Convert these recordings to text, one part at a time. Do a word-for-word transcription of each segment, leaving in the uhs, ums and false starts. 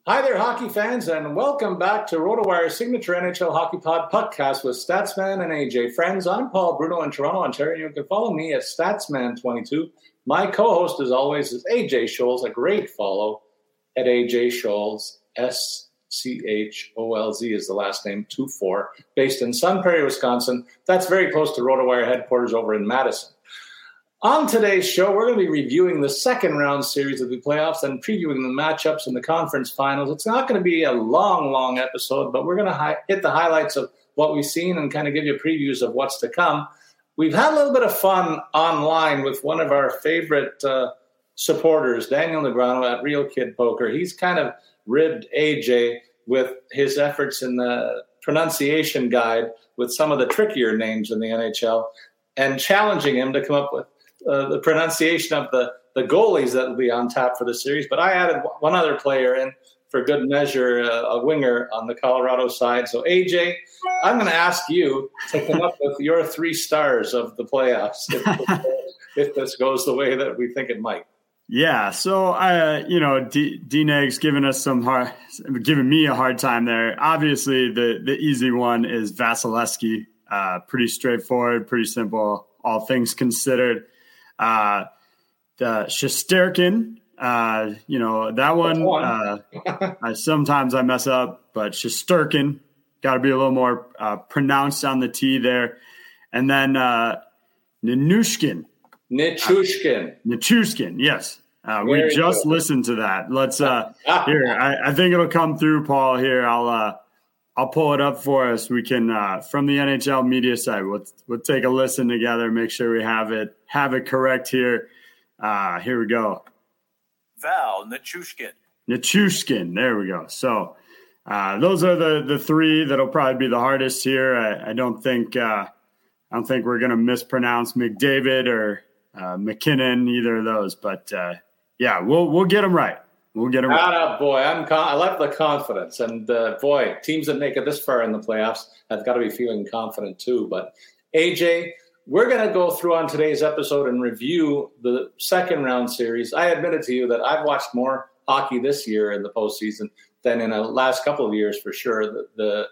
Hi there, hockey fans, and welcome back to RotoWire's signature N H L Hockey Pod podcast with Statsman and A J. Friends, I'm Paul Bruno in Toronto, Ontario. You can follow me at Statsman twenty-two. My co-host, as always, is A J Scholz, a great follow at A J Scholz, S C H O L Z is the last name, two four, based in Sun Prairie, Wisconsin. That's very close to RotoWire headquarters over in Madison. On today's show, we're going to be reviewing the second round series of the playoffs and previewing the matchups in the conference finals. It's not going to be a long, long episode, but we're going to hi- hit the highlights of what we've seen and kind of give you previews of what's to come. We've had a little bit of fun online with one of our favorite uh, supporters, Daniel Negreanu at Real Kid Poker. He's kind of ribbed A J with his efforts in the pronunciation guide with some of the trickier names in the N H L and challenging him to come up with Uh, the pronunciation of the, the goalies that will be on tap for the series. But I added one other player in for good measure, uh, a winger on the Colorado side. So, A J, I'm going to ask you to come up with your three stars of the playoffs if, if this goes the way that we think it might. Yeah, so uh, you know, D- D-Neg's giving us some hard, giving me a hard time there. Obviously, the the easy one is Vasilevsky. Uh, pretty straightforward, pretty simple, all things considered. Uh, the Shesterkin, uh, you know, that one, uh, I, sometimes I mess up, but Shesterkin, got to be a little more uh, pronounced on the T there. And then uh, Nichushkin. Nichushkin. Uh, Nichushkin, yes. Uh, we just good. listened to that. Let's, uh, here, I, I think it'll come through, Paul, here. I'll, uh, I'll pull it up for us. We can, uh, from the N H L media side, we'll, we'll take a listen together, make sure we have it, have it correct here. Uh, here we go. Val Nichushkin. Nichushkin. There we go. So uh, those are the, the three that'll probably be the hardest here. I, I don't think, uh, I don't think we're going to mispronounce McDavid or uh, McKinnon, either of those, but uh, yeah, we'll, we'll get them right. We'll get him. Ah, boy, I'm con- I like the confidence, and uh, boy, teams that make it this far in the playoffs have got to be feeling confident too. But A J, we're going to go through on today's episode and review the second round series. I admitted to you that I've watched more hockey this year in the postseason than in the last couple of years for sure. The, the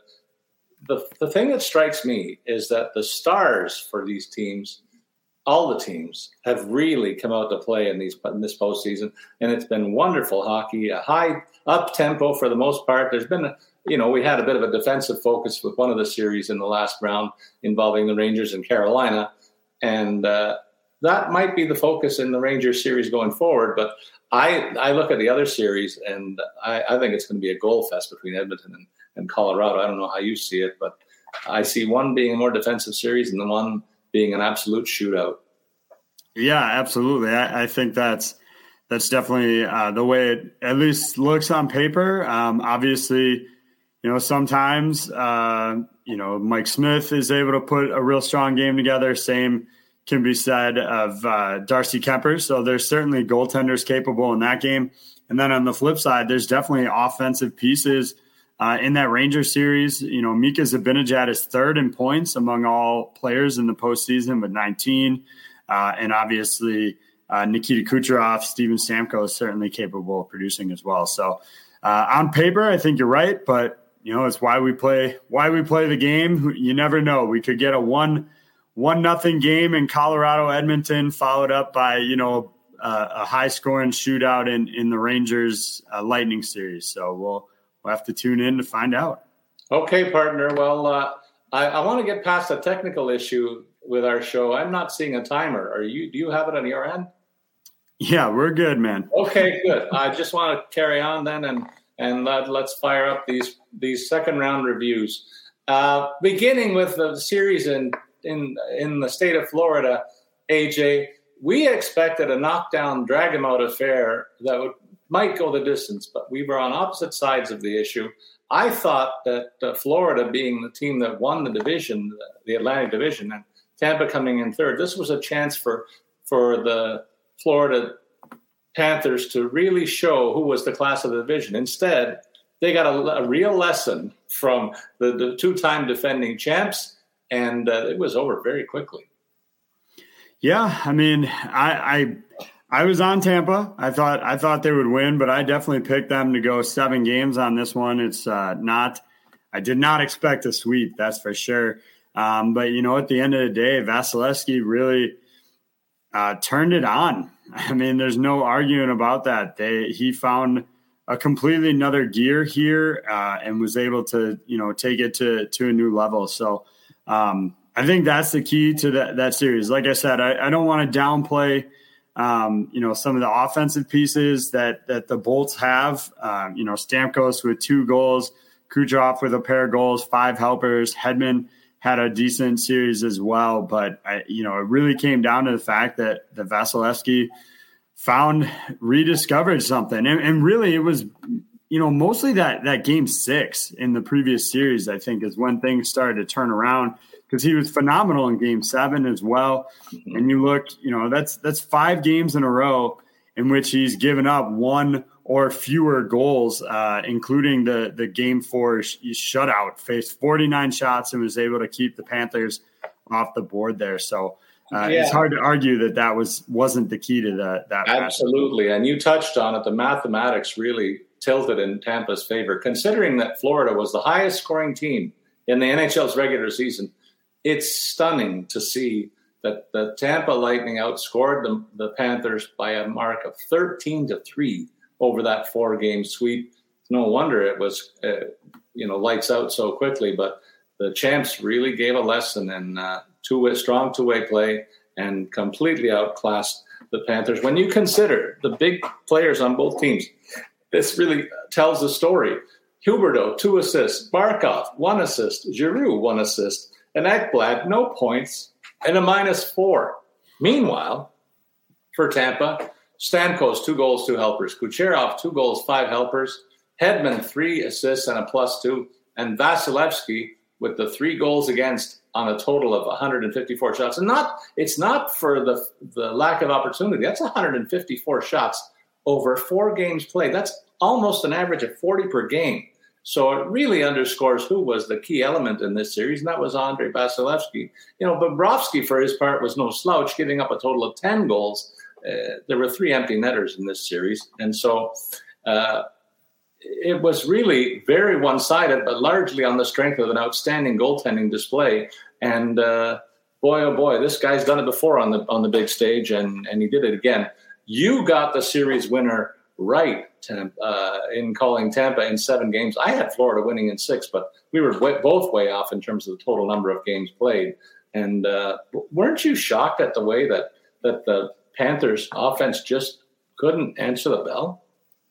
the the thing that strikes me is that the stars for these teams, all the teams, have really come out to play in these in this postseason, and it's been wonderful hockey, a high up tempo for the most part. There's been, you know, we had a bit of a defensive focus with one of the series in the last round involving the Rangers and Carolina, and uh, that might be the focus in the Rangers series going forward. But I I look at the other series, and I, I think it's going to be a goal fest between Edmonton and, and Colorado. I don't know how you see it, but I see one being a more defensive series and the one being an absolute shootout. Yeah, absolutely. I, I think that's that's definitely uh, the way it at least looks on paper. Um, obviously, you know, sometimes, uh, you know, Mike Smith is able to put a real strong game together. Same can be said of uh, Darcy Kuemper. So there's certainly goaltenders capable in that game. And then on the flip side, there's definitely offensive pieces Uh, in that Rangers series. You know, Mika Zibanejad is third in points among all players in the postseason with nineteen. Uh, and obviously, uh, Nikita Kucherov, Steven Stamkos is certainly capable of producing as well. So uh, on paper, I think you're right. But, you know, it's why we play why we play the game. You never know. We could get a one, one nothing game in Colorado, Edmonton, followed up by, you know, uh, a high-scoring shootout in, in the Rangers uh, Lightning series. So we'll We'll have to tune in to find out. Okay, partner. Well, uh, I, I want to get past a technical issue with our show. I'm not seeing a timer. Are you? Do you have it on your end? Yeah, we're good, man. Okay, good. I just want to carry on then, and and let, let's fire up these these second round reviews. Uh, beginning with the series in in in the state of Florida, A J, we expected a knockdown, drag 'em out affair that would. might go the distance, but we were on opposite sides of the issue. I thought that uh, Florida, being the team that won the division, the Atlantic Division, and Tampa coming in third, this was a chance for for the Florida Panthers to really show who was the class of the division. Instead, they got a, a real lesson from the, the two-time defending champs, and uh, it was over very quickly. Yeah, I mean, I, I I was on Tampa. I thought I thought they would win, but I definitely picked them to go seven games on this one. It's uh, not – I did not expect a sweep, that's for sure. Um, but, you know, at the end of the day, Vasilevsky really uh, turned it on. I mean, there's no arguing about that. They He found a completely another gear here uh, and was able to, you know, take it to, to a new level. So um, I think that's the key to that, that series. Like I said, I, I don't want to downplay – Um, you know, some of the offensive pieces that that the Bolts have, um, you know, Stamkos with two goals, Kucherov with a pair of goals, five helpers. Hedman had a decent series as well. But, I, you know, it really came down to the fact that the Vasilevsky found, rediscovered something. And, and really it was, you know, mostly that, that game six in the previous series, I think, is when things started to turn around. Because he was phenomenal in game seven as well. Mm-hmm. And you look, you know, that's that's five games in a row in which he's given up one or fewer goals, uh, including the, the game four sh- shutout, faced forty-nine shots and was able to keep the Panthers off the board there. So uh, yeah. It's hard to argue that that was, wasn't the key to that. that Absolutely. Match. And you touched on it. The mathematics really tilted in Tampa's favor, considering that Florida was the highest scoring team in the N H L's regular season. It's stunning to see that the Tampa Lightning outscored the, the Panthers by a mark of thirteen to three over that four-game sweep. No wonder it was, uh, you know, lights out so quickly. But the champs really gave a lesson in uh, two-way, strong two-way play and completely outclassed the Panthers. When you consider the big players on both teams, this really tells the story. Huberdeau, two assists. Barkov, one assist. Giroux, one assist. And Ekblad, no points, and a minus four. Meanwhile, for Tampa, Stamkos, two goals, two helpers. Kucherov, two goals, five helpers. Hedman, three assists and a plus two. And Vasilevsky with the three goals against on a total of one hundred fifty-four shots. And not it's not for the, the lack of opportunity. That's one hundred fifty-four shots over four games played. That's almost an average of forty per game. So it really underscores who was the key element in this series, and that was Andrei Vasilevsky. You know, Bobrovsky, for his part, was no slouch, giving up a total of ten goals. Uh, there were three empty netters in this series. And so uh, it was really very one-sided, but largely on the strength of an outstanding goaltending display. And uh, boy, oh boy, this guy's done it before on the on the big stage, and, and he did it again. You got the series winner right uh, in calling Tampa in seven games. I had Florida winning in six, but we were way, both way off in terms of the total number of games played. And uh, weren't you shocked at the way that, that the Panthers offense just couldn't answer the bell?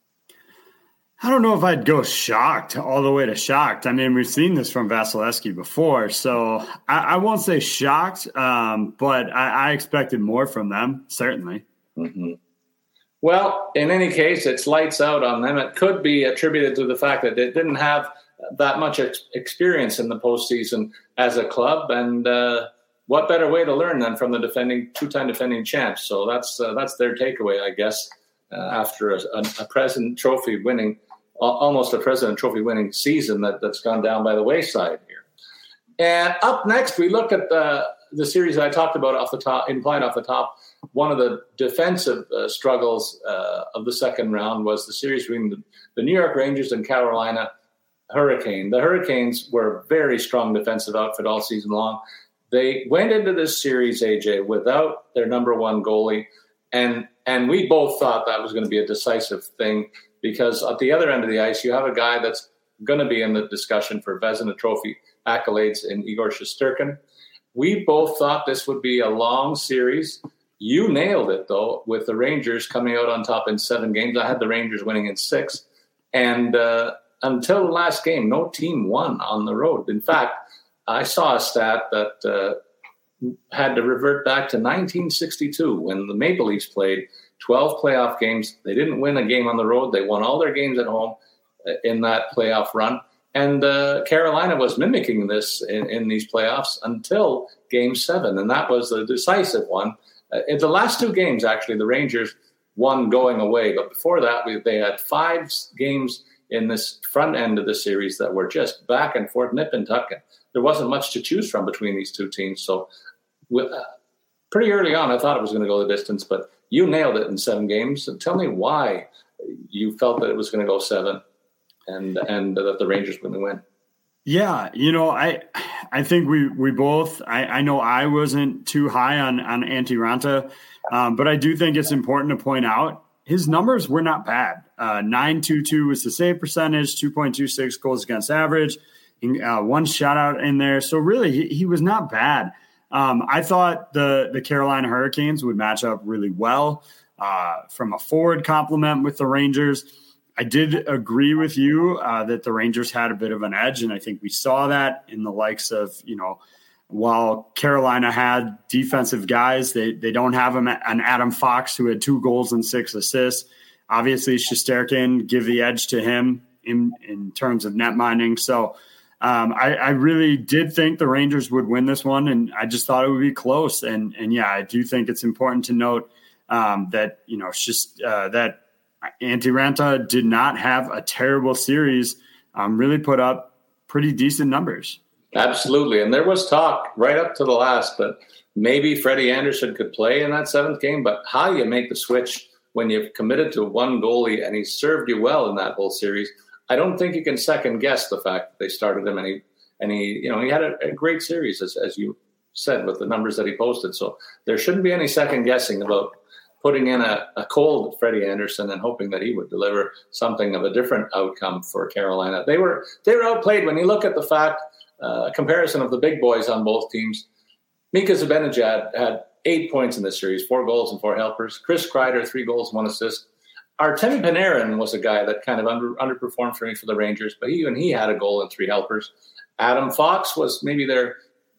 I don't know if I'd go shocked all the way to shocked. I mean, we've seen this from Vasilevsky before, so I, I won't say shocked, um, but I, I expected more from them, certainly. Mm-hmm. Well, in any case, it's lights out on them. It could be attributed to the fact that they didn't have that much ex- experience in the postseason as a club, and uh, what better way to learn than from the defending two-time defending champs? So that's uh, that's their takeaway, I guess, uh, after a, a, a President Trophy winning, almost a President Trophy winning season that, that's gone down by the wayside here. And up next, we look at the the series I talked about off the top, implied off the top. One of the defensive uh, struggles uh, of the second round was the series between the, the New York Rangers and Carolina Hurricane. The Hurricanes were a very strong defensive outfit all season long. They went into this series, A J, without their number one goalie, and and we both thought that was going to be a decisive thing because at the other end of the ice, you have a guy that's going to be in the discussion for Vezina Trophy accolades in Igor Shesterkin. We both thought this would be a long series. You nailed it, though, with the Rangers coming out on top in seven games. I had the Rangers winning in six. And uh, until the last game, no team won on the road. In fact, I saw a stat that uh, had to revert back to nineteen sixty-two when the Maple Leafs played twelve playoff games. They didn't win a game on the road. They won all their games at home in that playoff run. And uh, Carolina was mimicking this in, in these playoffs until game seven, and that was the decisive one. Uh, in the last two games, actually, the Rangers won going away. But before that, we, they had five games in this front end of the series that were just back and forth, nip and tuck. There wasn't much to choose from between these two teams. So with, uh, pretty early on, I thought it was going to go the distance. But You nailed it in seven games. So tell me why you felt that it was going to go seven and and that the Rangers were going to win. Yeah, you know, I I think we we both, I, I know I wasn't too high on, on Antti Raanta, um, but I do think it's important to point out his numbers were not bad. Uh, nine two two was the save percentage, two point two six goals against average, uh, one shutout in there. So really, he, he was not bad. Um, I thought the, the Carolina Hurricanes would match up really well uh, from a forward complement with the Rangers. I did agree with you uh, that the Rangers had a bit of an edge, and I think we saw that in the likes of, you know, while Carolina had defensive guys, they they don't have an Adam Fox who had two goals and six assists. Obviously, Shesterkin give the edge to him in, in terms of net minding. So um, I, I really did think the Rangers would win this one, and I just thought it would be close. And and yeah, I do think it's important to note um, that, you know, it's just uh, that Antti Raanta did not have a terrible series, um, really put up pretty decent numbers. Absolutely. And there was talk right up to the last that maybe Freddie Andersen could play in that seventh game, but how you make the switch when you've committed to one goalie and he served you well in that whole series, I don't think you can second guess the fact that they started him and he, and he you know, he had a, a great series, as, as you said, with the numbers that he posted. So there shouldn't be any second guessing about putting in a, a cold Freddie Andersen and hoping that he would deliver something of a different outcome for Carolina. They were, they were outplayed. When you look at the fact, Uh, a comparison of the big boys on both teams, Mika Zibanejad had eight points in this series, four goals and four helpers. Chris Kreider, three goals, one assist. Artemi Panarin was a guy that kind of under, underperformed for me for the Rangers, but even he had a goal and three helpers. Adam Fox was maybe their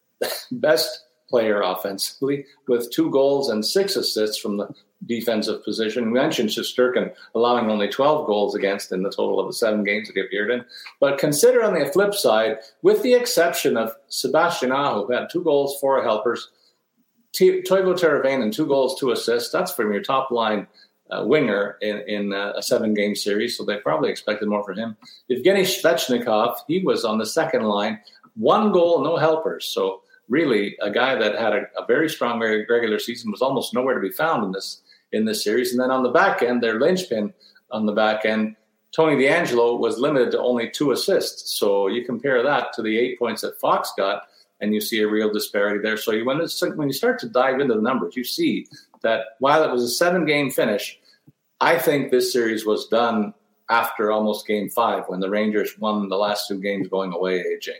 best player offensively with two goals and six assists from the defensive position. We mentioned Shesterkin allowing only twelve goals against in the total of the seven games that he appeared in. But consider on the flip side, with the exception of Sebastian Aho, who had two goals, four helpers, T- Toivo Teravainen, two goals, two assists. That's from your top line uh, winger in, in uh, a seven-game series, so they probably expected more from him. Evgeny Svechnikov, he was on the second line, one goal, no helpers. So really a guy that had a, a very strong regular season was almost nowhere to be found in this in this series. And then on the back end, their linchpin on the back end, Tony DeAngelo was limited to only two assists. So you compare that to the eight points that Fox got, and you see a real disparity there. So you, when, it's, when you start to dive into the numbers, you see that while it was a seven-game finish, I think this series was done after almost game five when the Rangers won the last two games going away, A J.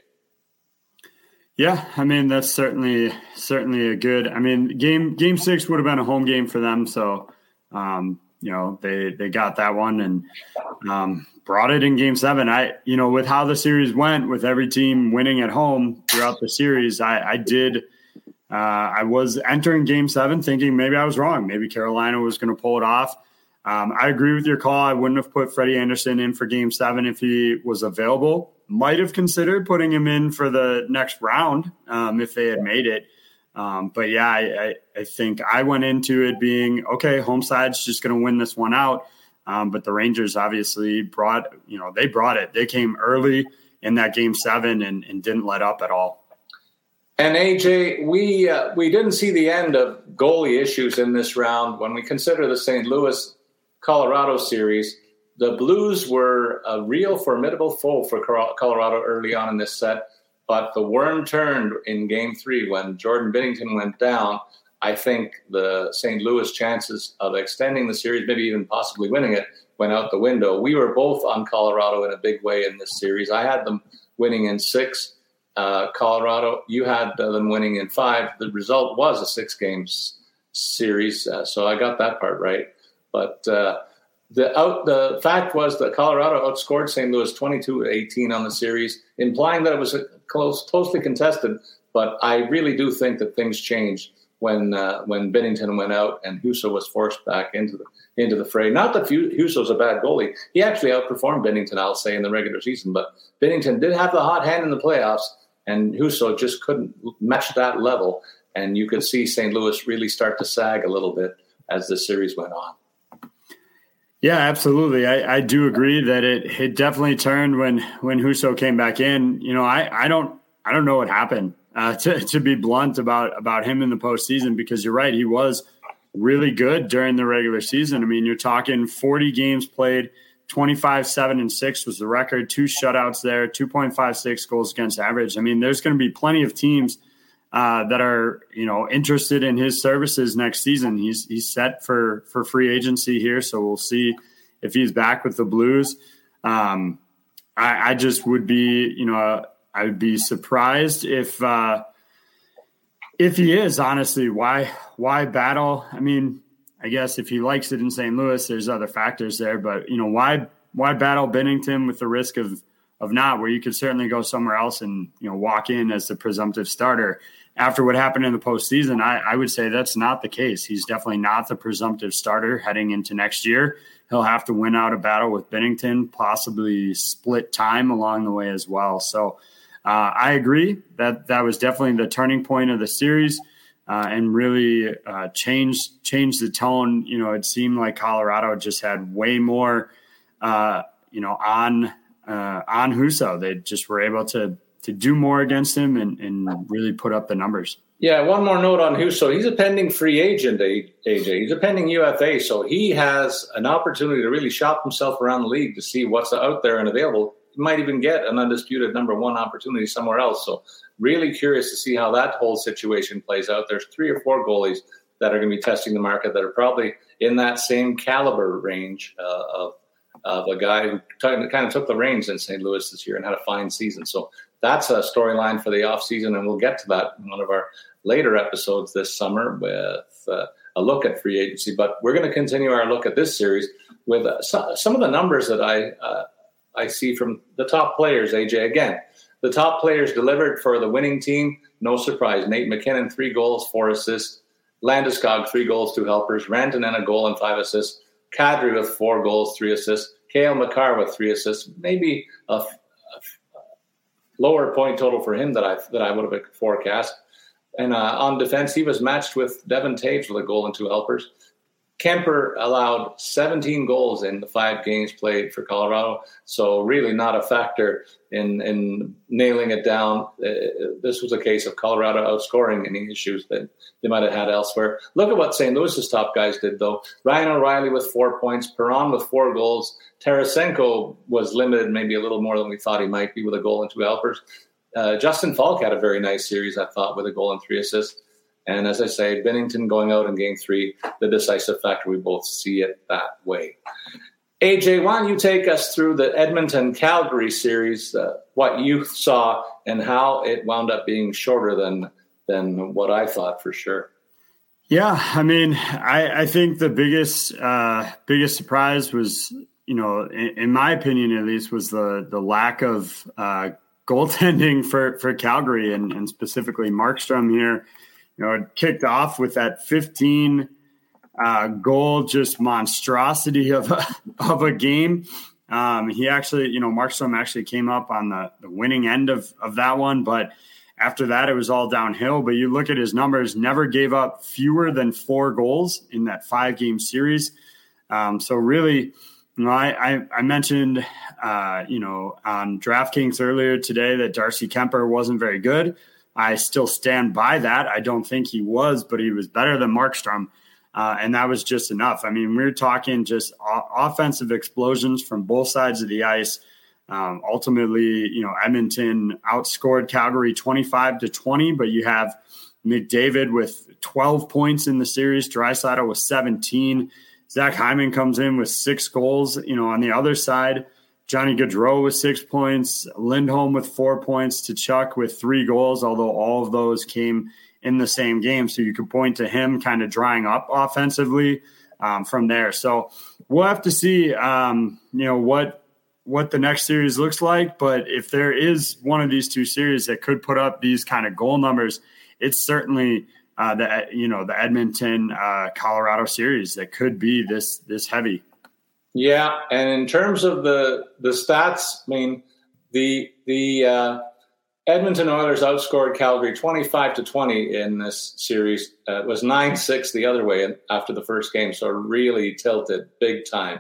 Yeah, I mean, that's certainly certainly a good – I mean, game game six would have been a home game for them. So, um, you know, they, they got that one and um, brought it in game seven. I, you know, with how the series went, with every team winning at home throughout the series, I, I did uh, – I was entering game seven thinking maybe I was wrong. Maybe Carolina was going to pull it off. Um, I agree with your call. I wouldn't have put Freddie Andersen in for game seven if he was available. Might have considered putting him in for the next round um, if they had made it. Um, but, yeah, I, I, I think I went into it being, okay, home side's just going to win this one out. Um, but the Rangers obviously brought, you know, they brought it. They came early in that game seven and, and didn't let up at all. And, A J, we, uh, we didn't see the end of goalie issues in this round. When we consider the Saint Louis-Colorado series, the Blues were a real formidable foe for Colorado early on in this set, but the worm turned in game three when Jordan Binnington went down. I think the Saint Louis chances of extending the series, maybe even possibly winning it, went out the window. We were both on Colorado in a big way in this series. I had them winning in six. Uh, Colorado, you had them winning in five. The result was a six-game series, uh, so I got that part right. But uh, The out, the fact was that Colorado outscored Saint Louis twenty-two to eighteen on the series, implying that it was a close, closely contested. But I really do think that things changed when uh, when Binnington went out and Husso was forced back into the into the fray. Not that Husso's a bad goalie; he actually outperformed Binnington, I'll say, in the regular season. But Binnington did have the hot hand in the playoffs, and Husso just couldn't match that level. And you could see Saint Louis really start to sag a little bit as the series went on. Yeah, absolutely. I, I do agree that it it definitely turned when when Husso came back in. You know, I, I don't I don't know what happened uh, to to be blunt about about him in the postseason, because you're right, he was really good during the regular season. I mean, you're talking forty games played, twenty-five, seven, and six was the record, two shutouts there, two point five six goals against average. I mean, there's going to be plenty of teams uh, that are, you know, interested in his services next season. He's he's set for, for free agency here, so we'll see if he's back with the Blues. Um, I, I just would be, you know, I would be surprised if uh, if he is, honestly. Why why battle? I mean, I guess if he likes it in Saint Louis, there's other factors there. But, you know, why why battle Binnington with the risk of of not, where you could certainly go somewhere else and, you know, walk in as the presumptive starter. After what happened in the postseason, I, I would say that's not the case. He's definitely not the presumptive starter heading into next year. He'll have to win out a battle with Binnington, possibly split time along the way as well. So uh, I agree that that was definitely the turning point of the series uh, and really uh, changed changed the tone. You know, it seemed like Colorado just had way more, uh, you know, on uh, on Husso. They just were able to to do more against him and, and really put up the numbers. Yeah, one more note on Husso. He's a pending free agent, A J. He's a pending U F A, so he has an opportunity to really shop himself around the league to see what's out there and available. He might even get an undisputed number one opportunity somewhere else. So really curious to see how that whole situation plays out. There's three or four goalies that are going to be testing the market that are probably in that same caliber range uh, of, of a guy who t- kind of took the reins in Saint Louis this year and had a fine season. So that's a storyline for the offseason, and we'll get to that in one of our later episodes this summer with uh, a look at free agency. But we're going to continue our look at this series with uh, so, some of the numbers that I uh, I see from the top players, A J. Again, the top players delivered for the winning team. No surprise. Nate McKinnon, three goals, four assists. Landeskog, three goals, two helpers. Rantanen, a goal and five assists. Kadri with four goals, three assists. Cale Makar with three assists. Maybe a, a lower point total for him that I that I would have forecast. And uh, on defense, he was matched with Devon Taves with a goal and two helpers. Kemper allowed seventeen goals in the five games played for Colorado, so really not a factor in, in nailing it down. Uh, this was a case of Colorado outscoring any issues that they might have had elsewhere. Look at what Saint Louis's top guys did, though. Ryan O'Reilly with four points, Perron with four goals. Tarasenko was limited maybe a little more than we thought he might be with a goal and two helpers. Uh, Justin Falk had a very nice series, I thought, with a goal and three assists. And as I say, Binnington going out in game three, the decisive factor, we both see it that way. A J, why don't you take us through the Edmonton-Calgary series, uh, what you saw and how it wound up being shorter than than what I thought for sure. Yeah, I mean, I, I think the biggest uh, biggest surprise was, you know, in, in my opinion at least, was the the lack of uh, goaltending for, for Calgary and, and specifically Markstrom here. You know, it kicked off with that fifteen uh, goal, just monstrosity of a, of a game. Um, he actually, you know, Markstrom actually came up on the, the winning end of, of that one. But after that, it was all downhill. But you look at his numbers, never gave up fewer than four goals in that five game series. Um, so really, you know, I, I, I mentioned, uh, you know, on DraftKings earlier today that Darcy Kemper wasn't very good. I still stand by that. I don't think he was, but he was better than Markstrom, uh, and that was just enough. I mean, we we're talking just o- offensive explosions from both sides of the ice. Um, ultimately, you know, Edmonton outscored Calgary twenty-five to twenty, but you have McDavid with twelve points in the series. Draisaitl with seventeen. Zach Hyman comes in with six goals. You know, on the other side, Johnny Gaudreau with six points, Lindholm with four points, Tkachuk with three goals, although all of those came in the same game. So you could point to him kind of drying up offensively um, from there. So we'll have to see, um, you know, what what the next series looks like. But if there is one of these two series that could put up these kind of goal numbers, it's certainly uh, the you know the Edmonton uh, Colorado series that could be this this heavy. Yeah, and in terms of the the stats, I mean, the the uh, Edmonton Oilers outscored Calgary twenty-five to twenty in this series. Uh, it was nine six the other way after the first game, so really tilted big time.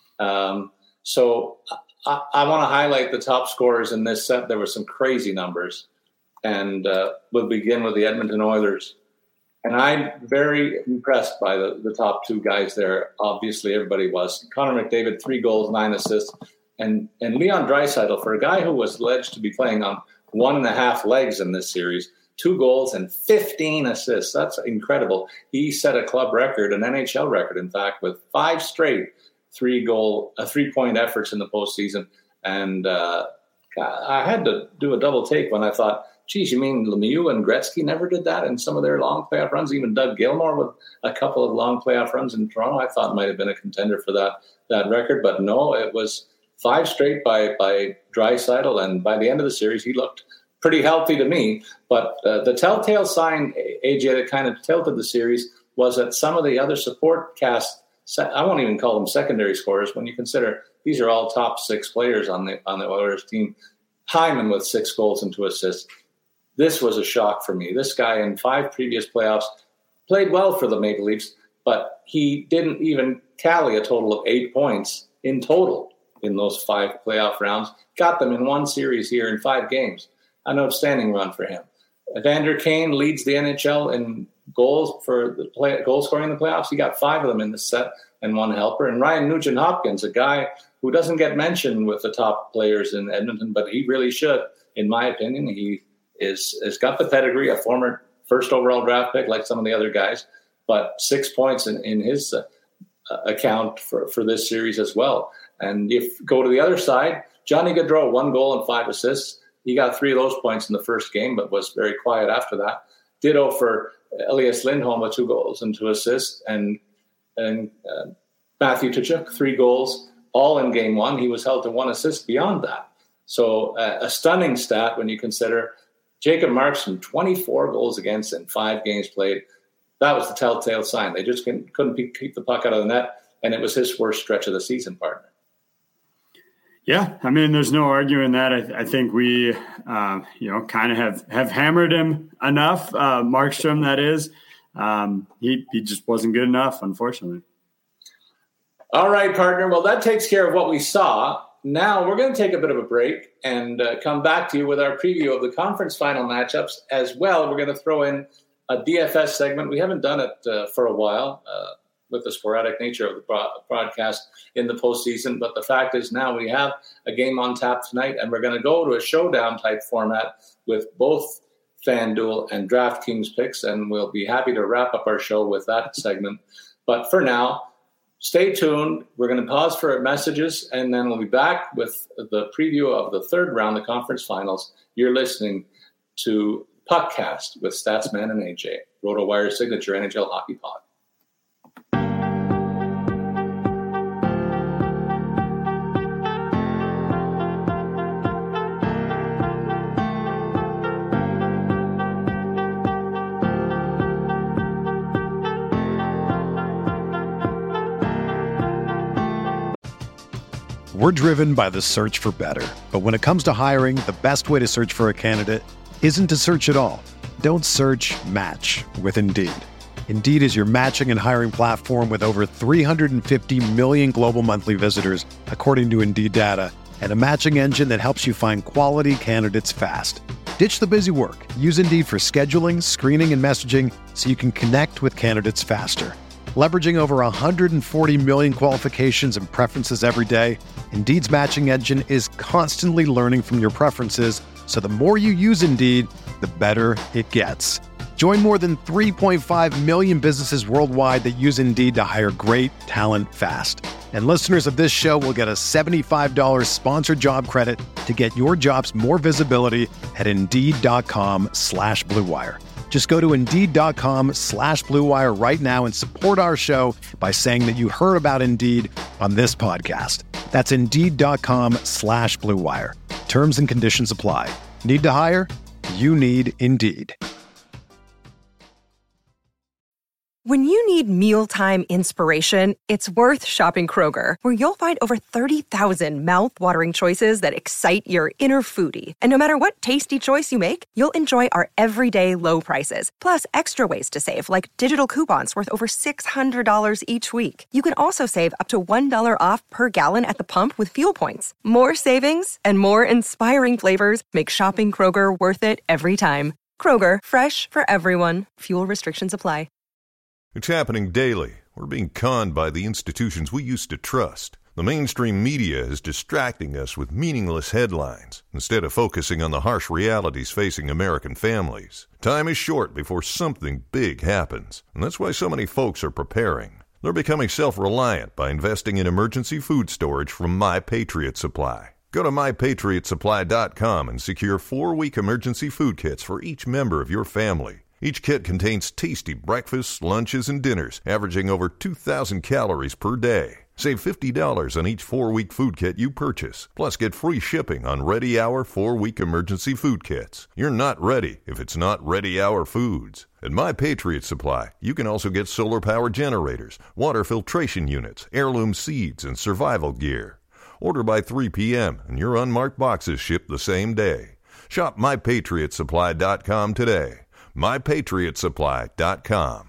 Um, so I, I want to highlight the top scorers in this set. There were some crazy numbers, and uh, we'll begin with the Edmonton Oilers. And I'm very impressed by the, the top two guys there. Obviously, everybody was. Connor McDavid, three goals, nine assists. And and Leon Draisaitl, for a guy who was alleged to be playing on one and a half legs in this series, two goals and fifteen assists. That's incredible. He set a club record, an N H L record, in fact, with five straight three-goal, uh, three-point efforts in the postseason. And uh, I had to do a double take when I thought, geez, you mean Lemieux and Gretzky never did that in some of their long playoff runs? Even Doug Gilmour with a couple of long playoff runs in Toronto, I thought might have been a contender for that that record. But no, it was five straight by, by Draisaitl. And by the end of the series, he looked pretty healthy to me. But uh, the telltale sign, A J, that kind of tilted the series was that some of the other support cast, I won't even call them secondary scorers, when you consider these are all top six players on the on the Oilers team. Hyman with six goals and two assists. This was a shock for me. This guy in five previous playoffs played well for the Maple Leafs, but he didn't even tally a total of eight points in total in those five playoff rounds. Got them in one series here in five games. An outstanding run for him. Evander Kane leads the N H L in goals for the play, goal scoring in the playoffs. He got five of them in the set and one helper. And Ryan Nugent-Hopkins, a guy who doesn't get mentioned with the top players in Edmonton, but he really should, in my opinion. He is has got the pedigree, a former first overall draft pick like some of the other guys, but six points in, in his uh, account for, for this series as well. And if you go to the other side, Johnny Gaudreau, one goal and five assists. He got three of those points in the first game, but was very quiet after that. Ditto for Elias Lindholm with two goals and two assists. And, and uh, Matthew Tkachuk, three goals, all in game one. He was held to one assist beyond that. So uh, a stunning stat when you consider Jacob Markstrom, twenty-four goals against in five games played. That was the telltale sign. They just couldn't, couldn't keep the puck out of the net, and it was his worst stretch of the season, partner. Yeah, I mean, there's no arguing that. I, I think we, uh, you know, kind of have, have hammered him enough, uh, Markstrom, that is. Um, he, he just wasn't good enough, unfortunately. All right, partner. Well, that takes care of what we saw. Now we're going to take a bit of a break and uh, come back to you with our preview of the conference final matchups as well. We're going to throw in a D F S segment. We haven't done it uh, for a while. Uh, with the sporadic nature of the broadcast in the postseason. But the fact is now we have a game on tap tonight, and we're going to go to a showdown type format with both FanDuel and DraftKings picks, and we'll be happy to wrap up our show with that segment. But for now, stay tuned. We're going to pause for messages, and then we'll be back with the preview of the third round, the conference finals. You're listening to Puckcast with Statsman and A J, RotoWire's signature N H L hockey pod. We're driven by the search for better. But when it comes to hiring, the best way to search for a candidate isn't to search at all. Don't search, match with Indeed. Indeed is your matching and hiring platform with over three hundred fifty million global monthly visitors, according to Indeed data, and a matching engine that helps you find quality candidates fast. Ditch the busy work. Use Indeed for scheduling, screening, and messaging so you can connect with candidates faster. Leveraging over one hundred forty million qualifications and preferences every day, Indeed's matching engine is constantly learning from your preferences, so the more you use Indeed, the better it gets. Join more than three point five million businesses worldwide that use Indeed to hire great talent fast. And listeners of this show will get a seventy-five dollars sponsored job credit to get your jobs more visibility at Indeed.com slash Blue Wire. Just go to Indeed.com slash Blue Wire right now and support our show by saying that you heard about Indeed on this podcast. That's Indeed.com slash Blue Wire. Terms and conditions apply. Need to hire? You need Indeed. When you need mealtime inspiration, it's worth shopping Kroger, where you'll find over thirty thousand mouth-watering choices that excite your inner foodie. And no matter what tasty choice you make, you'll enjoy our everyday low prices, plus extra ways to save, like digital coupons worth over six hundred dollars each week. You can also save up to one dollar off per gallon at the pump with fuel points. More savings and more inspiring flavors make shopping Kroger worth it every time. Kroger, fresh for everyone. Fuel restrictions apply. It's happening daily. We're being conned by the institutions we used to trust. The mainstream media is distracting us with meaningless headlines instead of focusing on the harsh realities facing American families. Time is short before something big happens, and that's why so many folks are preparing. They're becoming self-reliant by investing in emergency food storage from My Patriot Supply. Go to my patriot supply dot com and secure four-week emergency food kits for each member of your family. Each kit contains tasty breakfasts, lunches, and dinners, averaging over two thousand calories per day. Save fifty dollars on each four-week food kit you purchase. Plus, get free shipping on Ready Hour four-week emergency food kits. You're not ready if it's not Ready Hour foods. At My Patriot Supply, you can also get solar power generators, water filtration units, heirloom seeds, and survival gear. Order by three p.m. and your unmarked boxes ship the same day. Shop my patriot supply dot com today. my patriot supply dot com.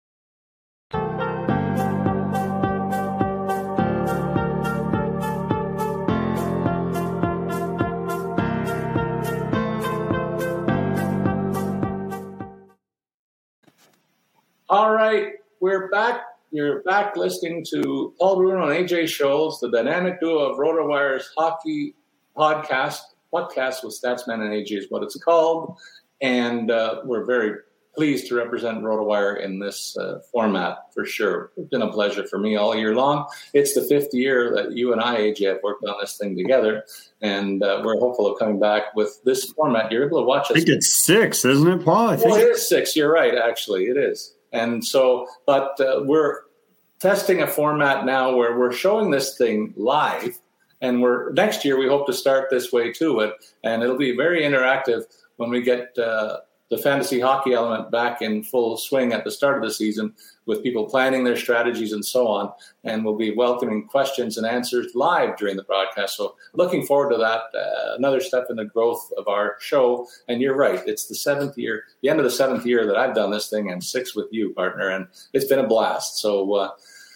All right, we're back. You're back listening to Paul Bruno and A J Scholz, the dynamic duo of RotoWire's hockey podcast. Podcast with Statsman and A J is what it's called. And uh, we're very pleased to represent RotoWire in this uh, format for sure. It's been a pleasure for me all year long. It's the fifth year that you and I, A J, have worked on this thing together. And uh, we're hopeful of coming back with this format. You're able to watch us. I think it's six, isn't it, Paul? I think well, it is six. You're right, actually. It is. And so, but uh, we're testing a format now where we're showing this thing live, and we're next year we hope to start this way too. It and it'll be very interactive when we get uh, the fantasy hockey element back in full swing at the start of the season, with people planning their strategies and so on. And we'll be welcoming questions and answers live during the broadcast. So looking forward to that. Uh, another step in the growth of our show. And you're right. It's the seventh year, the end of the seventh year that I've done this thing, and six with you, partner. And it's been a blast. So uh,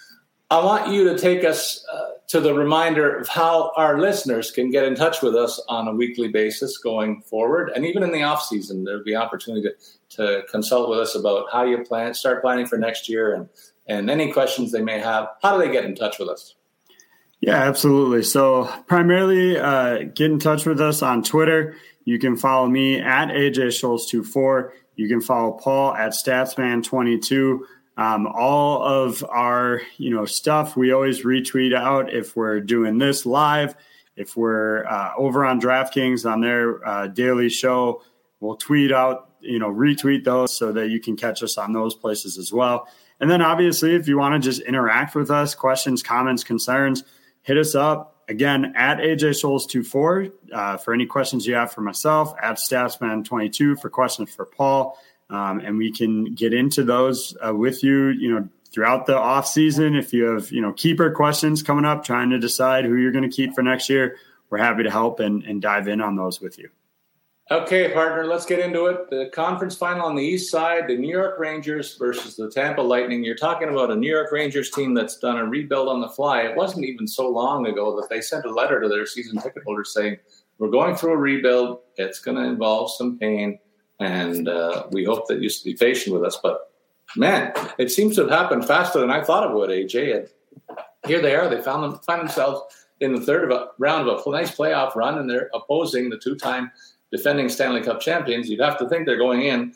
I want you to take us uh, to the reminder of how our listeners can get in touch with us on a weekly basis going forward. And even in the off season, there'll be opportunity to, to consult with us about how you plan, start planning for next year, and, and any questions they may have. How do they get in touch with us? Yeah, absolutely. So primarily uh, get in touch with us on Twitter. You can follow me at A J Scholz twenty-four. You can follow Paul at Statsman twenty-two. Um, all of our, you know, stuff, we always retweet out if we're doing this live. If we're uh, over on DraftKings on their uh, daily show, we'll tweet out, you know, retweet those so that you can catch us on those places as well. And then obviously, if you want to just interact with us, questions, comments, concerns, hit us up again at A J Scholz twenty-four uh, for any questions you have for myself, at Statsman twenty-two for questions for Paul. Um, and we can get into those uh, with you, you know, throughout the off season. If you have, you know, keeper questions coming up, trying to decide who you're going to keep for next year, we're happy to help and, and dive in on those with you. Okay, partner, let's get into it. The conference final on the east side, the New York Rangers versus the Tampa Lightning. You're talking about a New York Rangers team that's done a rebuild on the fly. It wasn't even so long ago that they sent a letter to their season ticket holders saying, we're going through a rebuild. It's going to involve some pain. And uh, we hope that you will be patient with us. But, man, it seems to have happened faster than I thought it would, A J. And here they are. They found them, find themselves in the third of a, round of a nice playoff run, and they're opposing the two-time defending Stanley Cup champions. You'd have to think they're going in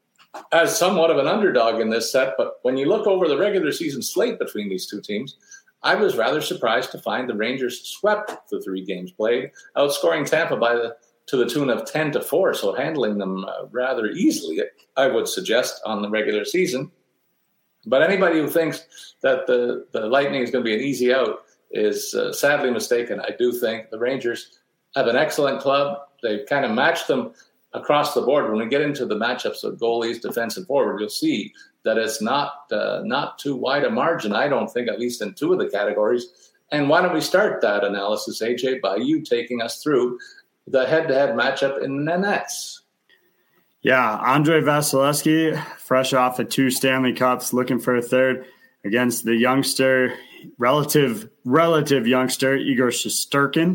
as somewhat of an underdog in this set. But when you look over the regular season slate between these two teams, I was rather surprised to find the Rangers swept the three games played, outscoring Tampa by the to the tune of ten to four, so handling them uh, rather easily, I would suggest, on the regular season. But anybody who thinks that the, the Lightning is going to be an easy out is uh, sadly mistaken. I do think the Rangers have an excellent club. They've kind of matched them across the board. When we get into the matchups of goalies, defense, and forward, you'll see that it's not uh, not too wide a margin, I don't think, at least in two of the categories. And why don't we start that analysis, A J, by you taking us through the head-to-head matchup in the Nets? Yeah, Andre Vasilevsky, fresh off the two Stanley Cups, looking for a third against the youngster, relative relative youngster, Igor Shesterkin.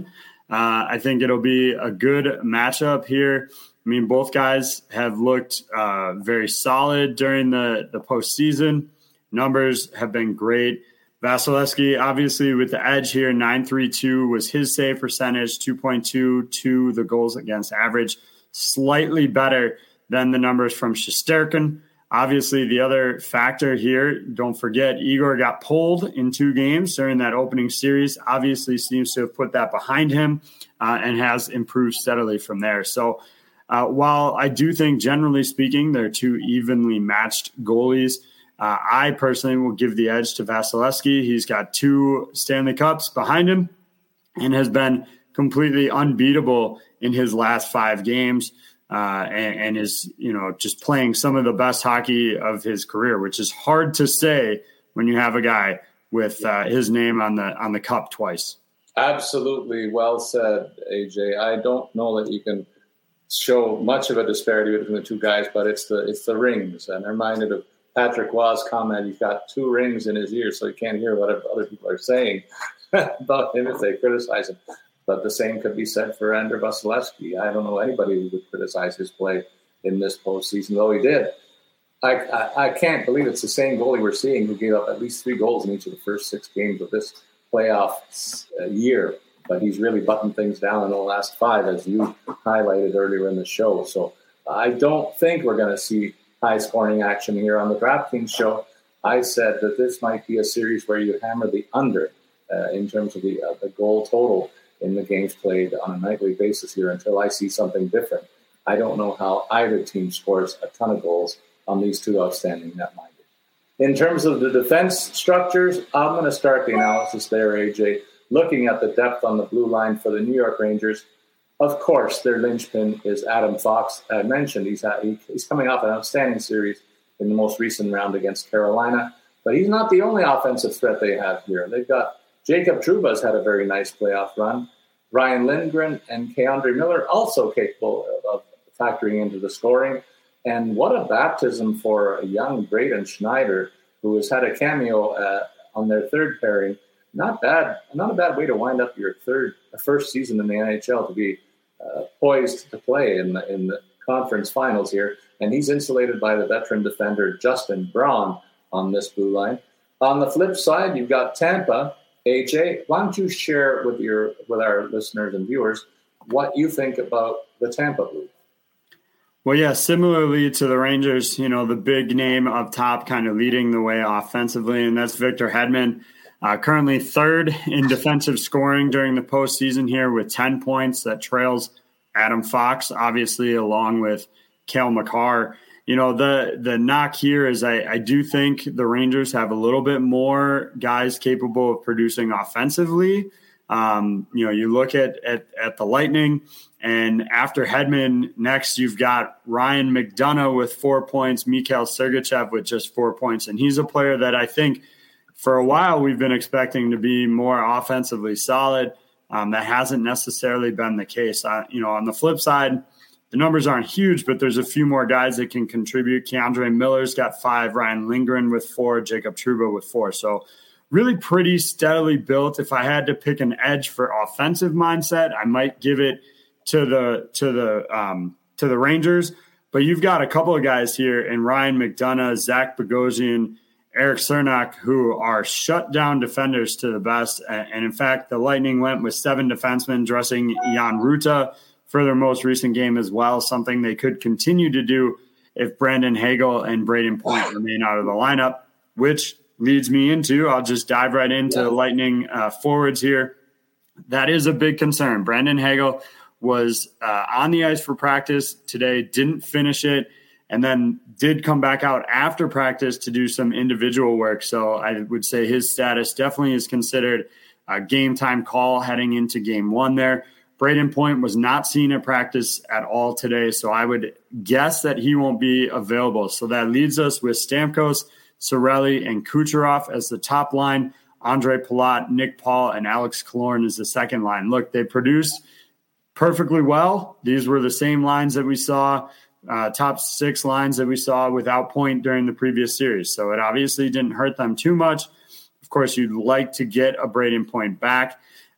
Uh, I think it'll be a good matchup here. I mean, both guys have looked uh, very solid during the, the postseason. Numbers have been great. Vasilevsky, obviously, with the edge here, nine three two was his save percentage, two point two two the goals against average, slightly better than the numbers from Shesterkin. Obviously, the other factor here, don't forget, Igor got pulled in two games during that opening series. Obviously seems to have put that behind him uh, and has improved steadily from there. So uh, while I do think, generally speaking, they're two evenly matched goalies, Uh, I personally will give the edge to Vasilevsky. He's got two Stanley Cups behind him and has been completely unbeatable in his last five games uh, and, and is, you know, just playing some of the best hockey of his career, which is hard to say when you have a guy with uh, his name on the on the cup twice. Absolutely well said, A J. I don't know that you can show much of a disparity between the two guys, but it's the it's the rings. And I'm reminded of Patrick Waugh's comment, he's got two rings in his ear, so he can't hear what other people are saying about him if they criticize him. But the same could be said for Andrei Vasilevsky. I don't know anybody who would criticize his play in this postseason, though he did. I, I, I can't believe it's the same goalie we're seeing who gave up at least three goals in each of the first six games of this playoff year. But he's really buttoned things down in the last five, as you highlighted earlier in the show. So I don't think we're going to see high-scoring action here on the DraftKings show. I said that this might be a series where you hammer the under uh, in terms of the, uh, the goal total in the games played on a nightly basis here until I see something different. I don't know how either team scores a ton of goals on these two outstanding net-minded. In terms of the defense structures, I'm going to start the analysis there, A J, looking at the depth on the blue line for the New York Rangers. Of course, their linchpin is Adam Fox. I mentioned he's, had, he, he's coming off an outstanding series in the most recent round against Carolina, but he's not the only offensive threat they have here. They've got Jacob Trouba's had a very nice playoff run. Ryan Lindgren and K'Andre Miller also capable of factoring into the scoring. And what a baptism for a young Braden Schneider, who has had a cameo uh, on their third pairing. Not bad, not a bad way to wind up your third, first season in the N H L, to be Uh, poised to play in the, in the conference finals here. And he's insulated by the veteran defender Justin Braun on this blue line. On the flip side, you've got Tampa. A J, why don't you share with your with our listeners and viewers what you think about the Tampa Blue? Well, yeah, similarly to the Rangers, you know, the big name up top kind of leading the way offensively, and that's Victor Hedman. Uh, currently third in defensive scoring during the postseason here with ten points. That trails Adam Fox, obviously, along with Cale Makar. You know, the the knock here is I, I do think the Rangers have a little bit more guys capable of producing offensively. Um, you know, you look at, at, at the Lightning, and after Hedman, next you've got Ryan McDonough with four points, Mikhail Sergachev with just four points. And he's a player that I think – for a while, we've been expecting to be more offensively solid. Um, that hasn't necessarily been the case. Uh, you know, on the flip side, the numbers aren't huge, but there's a few more guys that can contribute. K'Andre Miller's got five, Ryan Lindgren with four, Jacob Trouba with four. So really pretty steadily built. If I had to pick an edge for offensive mindset, I might give it to the to the um, to the Rangers. But you've got a couple of guys here in Ryan McDonough, Zach Bogosian, Eric Cernak, who are shut-down defenders to the best. And, in fact, the Lightning went with seven defensemen dressing Jan Ruta for their most recent game as well, something they could continue to do if Brandon Hagel and Braden Point remain out of the lineup, which leads me into, I'll just dive right into yeah. Lightning uh, forwards here. That is a big concern. Brandon Hagel was uh, on the ice for practice today, didn't finish it, and then did come back out after practice to do some individual work. So I would say his status definitely is considered a game time call heading into game one there. Braden Point was not seen at practice at all today, so I would guess that he won't be available. So that leaves us with Stamkos, Cirelli, and Kucherov as the top line. Andre Palat, Nick Paul, and Alex Killorn is the second line. Look, they produced perfectly well. These were the same lines that we saw, uh, top six lines that we saw without Point during the previous series. So it obviously didn't hurt them too much. Of course, you'd like to get a Braden Point back.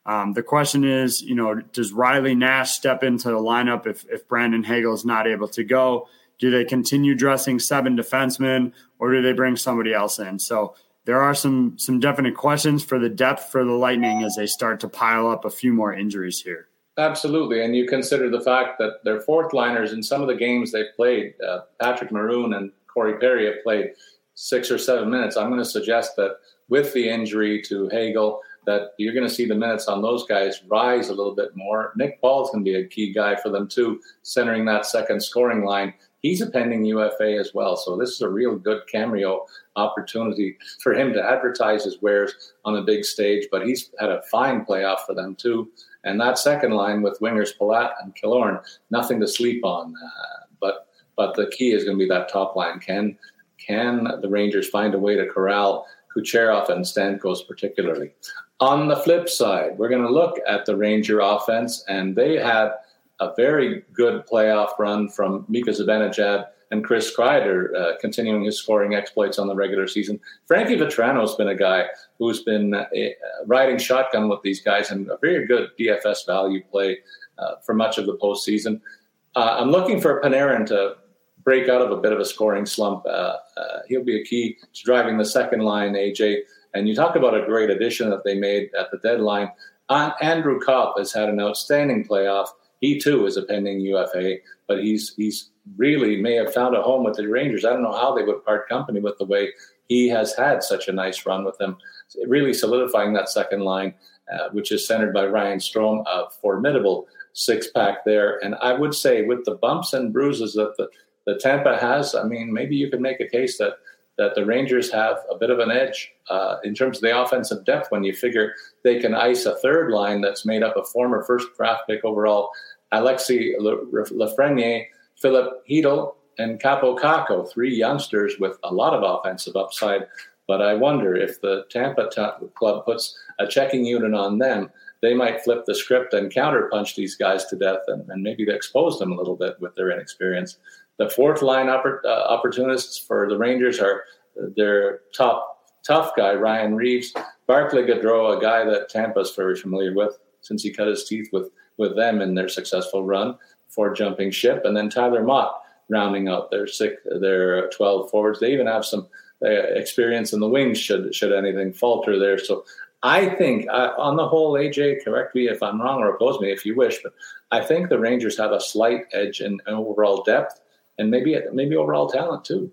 Um, the question is, you know, does Riley Nash step into the lineup if, if Brandon Hagel is not able to go? Do they continue dressing seven defensemen, or do they bring somebody else in? So there are some some definite questions for the depth for the Lightning as they start to pile up a few more injuries here. Absolutely, and you consider the fact that their fourth liners in some of the games they've played, uh, Patrick Maroon and Corey Perry have played six or seven minutes. I'm going to suggest that with the injury to Hagel, that you're going to see the minutes on those guys rise a little bit more. Nick Paul's going to be a key guy for them too, centering that second scoring line. He's a pending U F A as well, so this is a real good cameo opportunity for him to advertise his wares on the big stage, but he's had a fine playoff for them too. And that second line with wingers Palat and Killorn, nothing to sleep on. Uh, but but the key is going to be that top line. Can, can the Rangers find a way to corral Kucherov and Stamkos particularly? On the flip side, we're going to look at the Ranger offense, and they had a very good playoff run from Mika Zibanejad and Chris Kreider, uh, continuing his scoring exploits on the regular season. Frankie Vetrano's been a guy who's been uh, riding shotgun with these guys and a very good D F S value play uh, for much of the postseason. Uh, I'm looking for Panarin to break out of a bit of a scoring slump. Uh, uh, he'll be a key to driving the second line, A J. And you talk about a great addition that they made at the deadline. Uh, Andrew Kopp has had an outstanding playoff. He, too, is a pending U F A, but he's he's really may have found a home with the Rangers. I don't know how they would part company with the way he has had such a nice run with them, really solidifying that second line, uh, which is centered by Ryan Strome, a formidable six-pack there. And I would say with the bumps and bruises that the, the Tampa has, I mean, maybe you could make a case that that the Rangers have a bit of an edge uh, in terms of the offensive depth when you figure they can ice a third line that's made up of former first draft pick overall Alexis Lafreniere, Philip Hedl, and Capo Caco, three youngsters with a lot of offensive upside. But I wonder if the Tampa t- club puts a checking unit on them, they might flip the script and counterpunch these guys to death and, and maybe expose them a little bit with their inexperience. The fourth line oppor- uh, opportunists for the Rangers are their top tough guy, Ryan Reeves, Barclay Goodrow, a guy that Tampa's very familiar with since he cut his teeth with, with them in their successful run before jumping ship, and then Tyler Mott rounding out their six, their twelve forwards. They even have some uh, experience in the wings should should anything falter there. So I think, uh, on the whole, A J, correct me if I'm wrong or oppose me if you wish, but I think the Rangers have a slight edge in, in overall depth and maybe maybe overall talent too.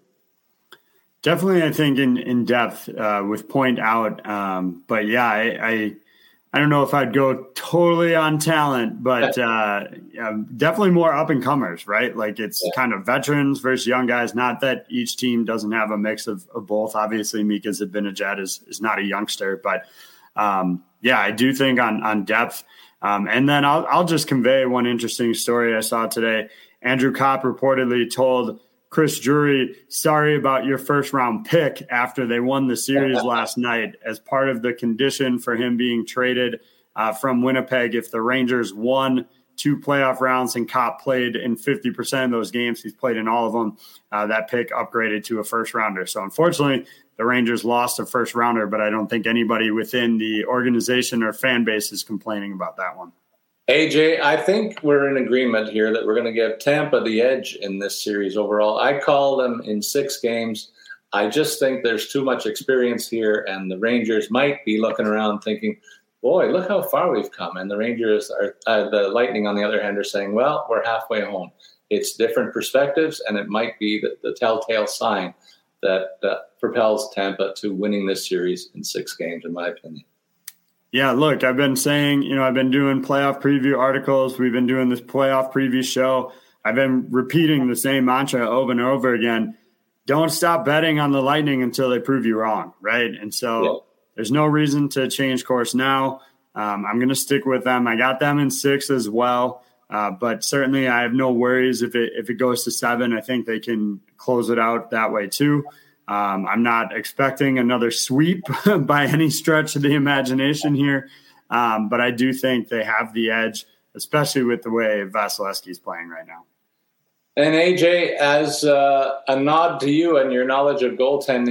Definitely, I think in in depth uh, with point out, um, but yeah, I, I I don't know if I'd go totally on talent, but uh, yeah, definitely more up and comers, right? Like it's yeah. kind of veterans versus young guys. Not that each team doesn't have a mix of, of both. Obviously, Mika Zibanejad is is not a youngster, but um, yeah, I do think on on depth. Um, and then I'll I'll just convey one interesting story I saw today. Andrew Kopp reportedly told Chris Drury, sorry about your first round pick after they won the series last night as part of the condition for him being traded uh, from Winnipeg. If the Rangers won two playoff rounds and Kopp played in fifty percent of those games, he's played in all of them, uh, that pick upgraded to a first rounder. So unfortunately, the Rangers lost a first rounder, but I don't think anybody within the organization or fan base is complaining about that one. A J, I think we're in agreement here that we're going to give Tampa the edge in this series overall. I call them in six games. I just think there's too much experience here, and the Rangers might be looking around thinking, boy, look how far we've come. And the Rangers, are, uh, the Lightning, on the other hand, are saying, well, we're halfway home. It's different perspectives, and it might be the, the telltale sign that uh, propels Tampa to winning this series in six games, in my opinion. Yeah, look, I've been saying, you know, I've been doing playoff preview articles. We've been doing this playoff preview show. I've been repeating the same mantra over and over again. Don't stop betting on the Lightning until they prove you wrong, right? And so yeah. there's no reason to change course now. Um, I'm going to stick with them. I got them in six as well. Uh, but certainly I have no worries if it if it goes to seven. I think they can close it out that way too. Um, I'm not expecting another sweep by any stretch of the imagination here, um, but I do think they have the edge, especially with the way Vasilevsky is playing right now. And A J, as uh, a nod to you and your knowledge of goaltending,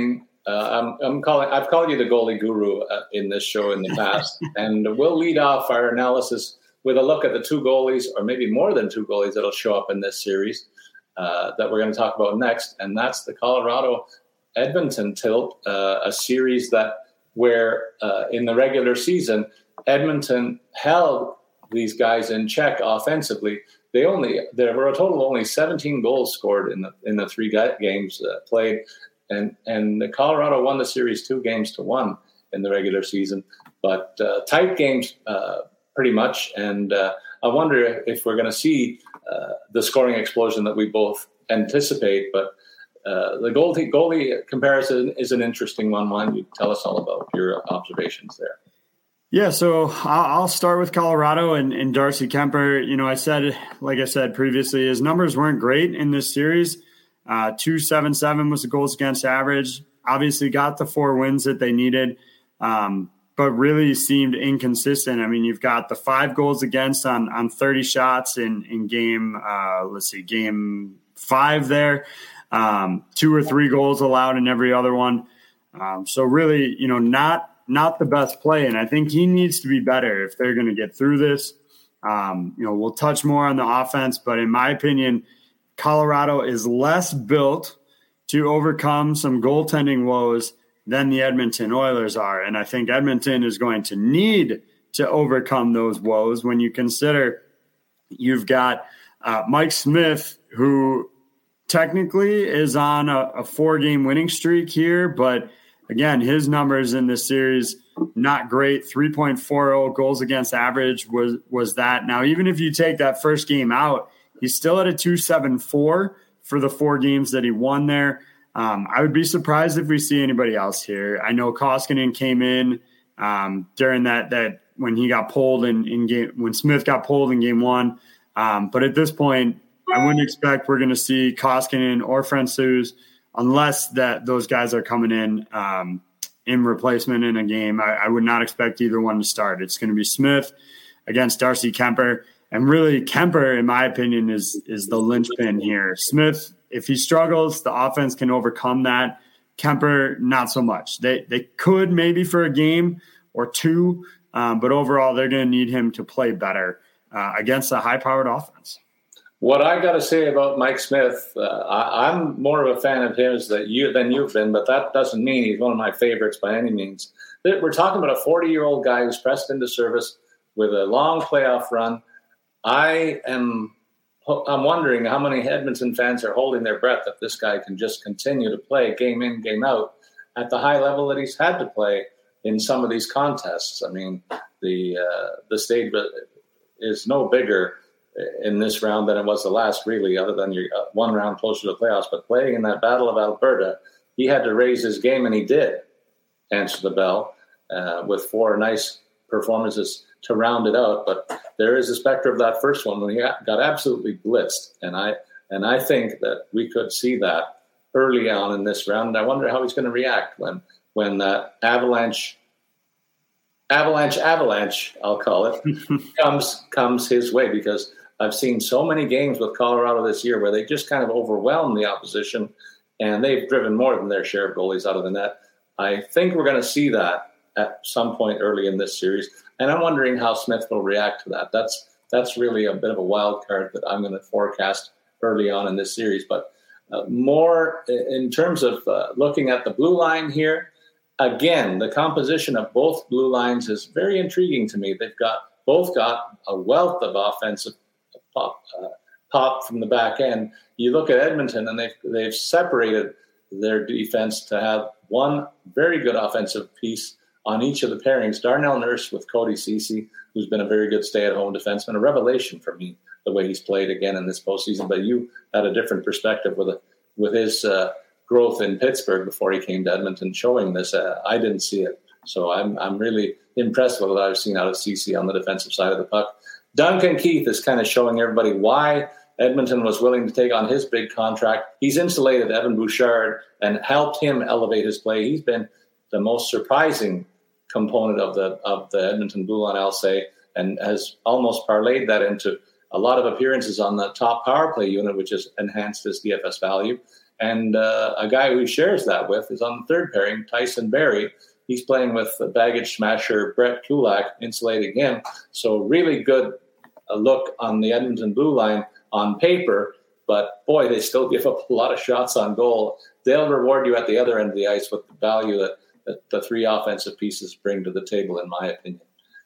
Uh, I'm, I'm calling. I've called you the goalie guru uh, in this show in the past, and we'll lead off our analysis with a look at the two goalies, or maybe more than two goalies, that'll show up in this series uh, that we're going to talk about next, and that's the Colorado Edmonton tilt, uh, a series that where uh, in the regular season Edmonton held these guys in check offensively. They only there were a total of only seventeen goals scored in the in the three games uh, played. And and Colorado won the series two games to one in the regular season, but uh, tight games uh, pretty much. And uh, I wonder if we're going to see uh, the scoring explosion that we both anticipate. But uh, the goalie, goalie comparison is an interesting one. Why don't you tell us all about your observations there? Yeah, so I'll start with Colorado and, and Darcy Kuemper. You know, I said, like I said previously, his numbers weren't great in this series. Uh, two seventy-seven was the goals against average. Obviously got the four wins that they needed, um, but really seemed inconsistent. I mean, you've got the five goals against on, on thirty shots in, in game, uh, let's see, game five there. Um, two or three goals allowed in every other one. Um, so really, you know, not not the best play. And I think he needs to be better if they're going to get through this. Um, you know, we'll touch more on the offense, but in my opinion, Colorado is less built to overcome some goaltending woes than the Edmonton Oilers are. And I think Edmonton is going to need to overcome those woes when you consider you've got uh, Mike Smith, who technically is on a, a four-game winning streak here, but again, his numbers in this series, not great. three point four oh goals against average was, was that. Now, even if you take that first game out, he's still at a two seventy-four for the four games that he won there. Um, I would be surprised if we see anybody else here. I know Koskinen came in um, during that that when he got pulled in, in game when Smith got pulled in game one. Um, but at this point, I wouldn't expect we're going to see Koskinen or Francouz unless that those guys are coming in um, in replacement in a game. I, I would not expect either one to start. It's going to be Smith against Darcy Kuemper. And really, Kuemper, in my opinion, is is the linchpin here. Smith, if he struggles, the offense can overcome that. Kuemper, not so much. They they could maybe for a game or two, um, but overall, they're going to need him to play better uh, against a high-powered offense. What I got to say about Mike Smith, uh, I, I'm more of a fan of his that you, than you've been, but that doesn't mean he's one of my favorites by any means. We're talking about a forty-year-old guy who's pressed into service with a long playoff run. I am I'm wondering how many Edmonton fans are holding their breath that this guy can just continue to play game in, game out at the high level that he's had to play in some of these contests. I mean, the uh, the stage is no bigger in this round than it was the last, really, other than your uh, one round closer to the playoffs. But playing in that Battle of Alberta, he had to raise his game, and he did answer the bell uh, with four nice performances to round it out. But there is a specter of that first one when he got absolutely blitzed. And I and I think that we could see that early on in this round. And I wonder how he's going to react when when that avalanche, avalanche, avalanche, I'll call it, comes comes his way. Because I've seen so many games with Colorado this year where they just kind of overwhelm the opposition, and they've driven more than their share of goalies out of the net. I think we're going to see that at some point early in this series. And I'm wondering how Smith will react to that. That's that's really a bit of a wild card that I'm going to forecast early on in this series. But uh, more in terms of uh, looking at the blue line here, again, the composition of both blue lines is very intriguing to me. They've got both got a wealth of offensive pop, uh, pop from the back end. You look at Edmonton, and they've they've separated their defense to have one very good offensive piece on each of the pairings. Darnell Nurse with Cody Ceci, who's been a very good stay-at-home defenseman, a revelation for me, the way he's played again in this postseason. But you had a different perspective with a, with his uh, growth in Pittsburgh before he came to Edmonton, showing this. Uh, I didn't see it. So I'm I'm really impressed with what I've seen out of Ceci on the defensive side of the puck. Duncan Keith is kind of showing everybody why Edmonton was willing to take on his big contract. He's insulated Evan Bouchard and helped him elevate his play. He's been the most surprising component of the of the Edmonton Blue Line, I'll say, and has almost parlayed that into a lot of appearances on the top power play unit, which has enhanced his D F S value. And uh, a guy who he shares that with is on the third pairing, Tyson Barrie. He's playing with the baggage smasher Brett Kulak, insulating him. So really good uh, look on the Edmonton blue line on paper. But, boy, they still give up a lot of shots on goal. They'll reward you at the other end of the ice with the value that, that the three offensive pieces bring to the table, in my opinion.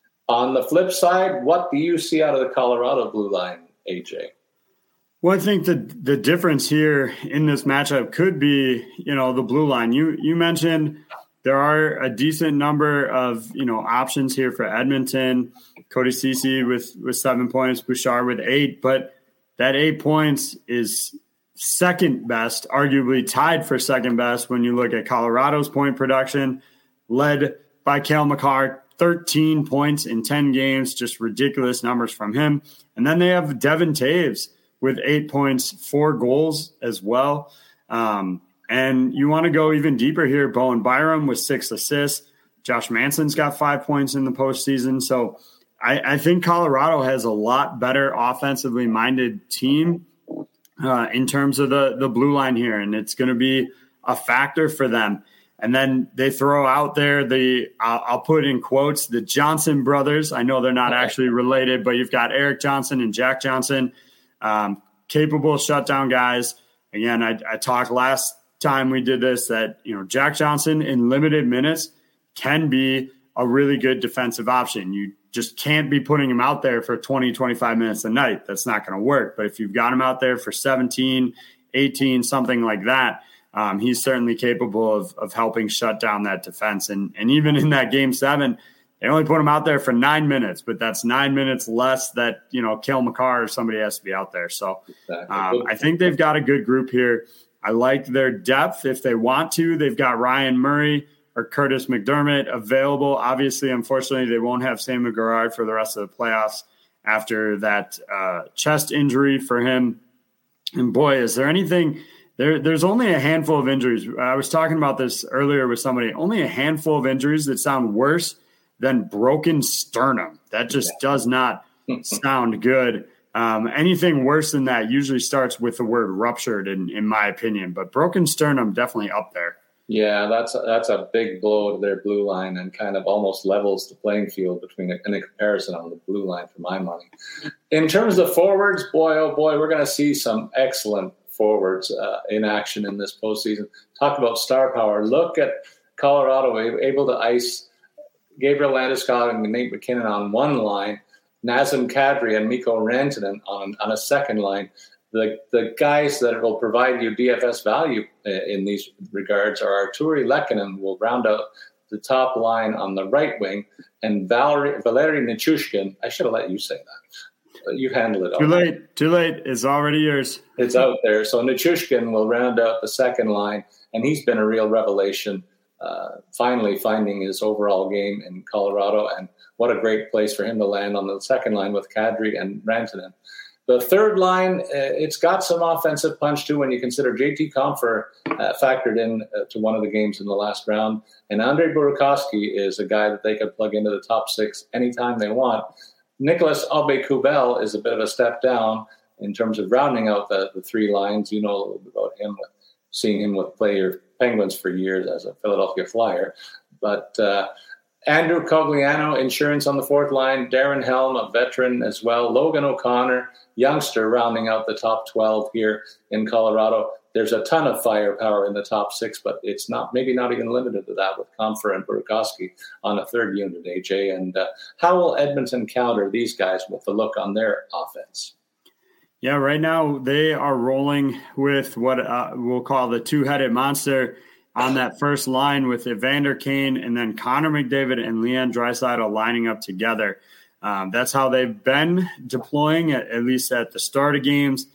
On the flip side, what do you see out of the Colorado blue line, A J? Well, I think the the difference here in this matchup could be, you know, the blue line. You you mentioned there are a decent number of, you know, options here for Edmonton. Cody Ceci with, with seven points, Bouchard with eight, but that eight points is second best, arguably tied for second best when you look at Colorado's point production, led by Cale Makar, thirteen points in ten games, just ridiculous numbers from him. And then they have Devin Taves with eight points, four goals as well. Um, and you want to go even deeper here. Bowen Byram with six assists. Josh Manson's got five points in the postseason. So I, I think Colorado has a lot better offensively minded team uh, in terms of the, the blue line here. And it's going to be a factor for them. And then they throw out there the, I'll, I'll put in quotes, the Johnson brothers. I know they're not actually related, but you've got Erik Johnson and Jack Johnson. Um, capable shutdown guys. Again, I, I talked last time we did this that, you know, Jack Johnson in limited minutes can be a really good defensive option. You just can't be putting him out there for twenty, twenty-five minutes a night. That's not going to work. But if you've got him out there for seventeen, eighteen, something like that, um, he's certainly capable of, of helping shut down that defense. And, and even in that game seven, they only put him out there for nine minutes, but that's nine minutes less that, you know, Cale Makar or somebody has to be out there. So um, I think they've got a good group here. I like their depth. If they want to, they've got Ryan Murray or Curtis McDermott available. Obviously, unfortunately, they won't have Sam Gerard for the rest of the playoffs after that uh, chest injury for him. And boy, is there anything there? There's only a handful of injuries. I was talking about this earlier with somebody. Only a handful of injuries that sound worse than broken sternum. That just does not sound good. Um, anything worse than that usually starts with the word ruptured, in, in my opinion. But broken sternum definitely up there. Yeah, that's a, that's a big blow to their blue line and kind of almost levels the playing field between a, in a comparison on the blue line for my money. In terms of forwards, boy, oh boy, we're going to see some excellent forwards uh, in action in this postseason. Talk about star power. Look at Colorado able to ice Gabriel Landeskog and Nate McKinnon on one line, Nazem Kadri and Mikko Rantanen on, on a second line. The the guys that will provide you D F S value in these regards are Arturi Lehkonen, will round out the top line on the right wing, and Valery, Valeri Nichushkin. I should have let you say that. You handle it. Too late. Right. Too late. It's already yours. It's out there. So Nichushkin will round out the second line, and he's been a real revelation. Uh, finally finding his overall game in Colorado, and what a great place for him to land on the second line with Kadri and Rantanen. The third line, uh, it's got some offensive punch too when you consider J T Compher uh, factored in uh, to one of the games in the last round, and Andrei Burakovsky is a guy that they could plug into the top six anytime they want. Nicholas Aube-Kubel is a bit of a step down in terms of rounding out the, the three lines. You know a little bit about him, seeing him with player Penguins for years as a Philadelphia Flyer. But uh, Andrew Cogliano, insurance on the fourth line. Darren Helm, a veteran as well. Logan O'Connor, youngster, rounding out the top twelve here in Colorado. There's a ton of firepower in the top six, but it's not maybe not even limited to that with Compher and Burakovsky on a third unit, A J. And uh, how will Edmonton counter these guys with the look on their offense? Yeah, right now they are rolling with what uh, we'll call the two-headed monster on that first line with Evander Kane and then Connor McDavid and Leon Draisaitl lining up together. Um, that's how they've been deploying, at, at least at the start of games.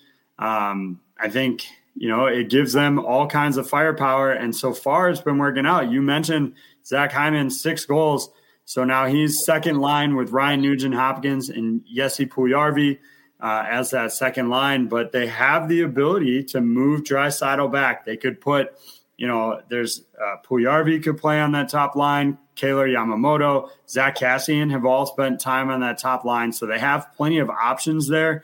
Um, I think, you know, it gives them all kinds of firepower, and so far it's been working out. You mentioned Zach Hyman, six goals. So now he's second line with Ryan Nugent-Hopkins and Jesse Puljujarvi Uh, as that second line, but they have the ability to move Draisaitl back. They could put, you know, there's uh, Puljujarvi could play on that top line. Kailer Yamamoto, Zach Kassian have all spent time on that top line, so they have plenty of options there.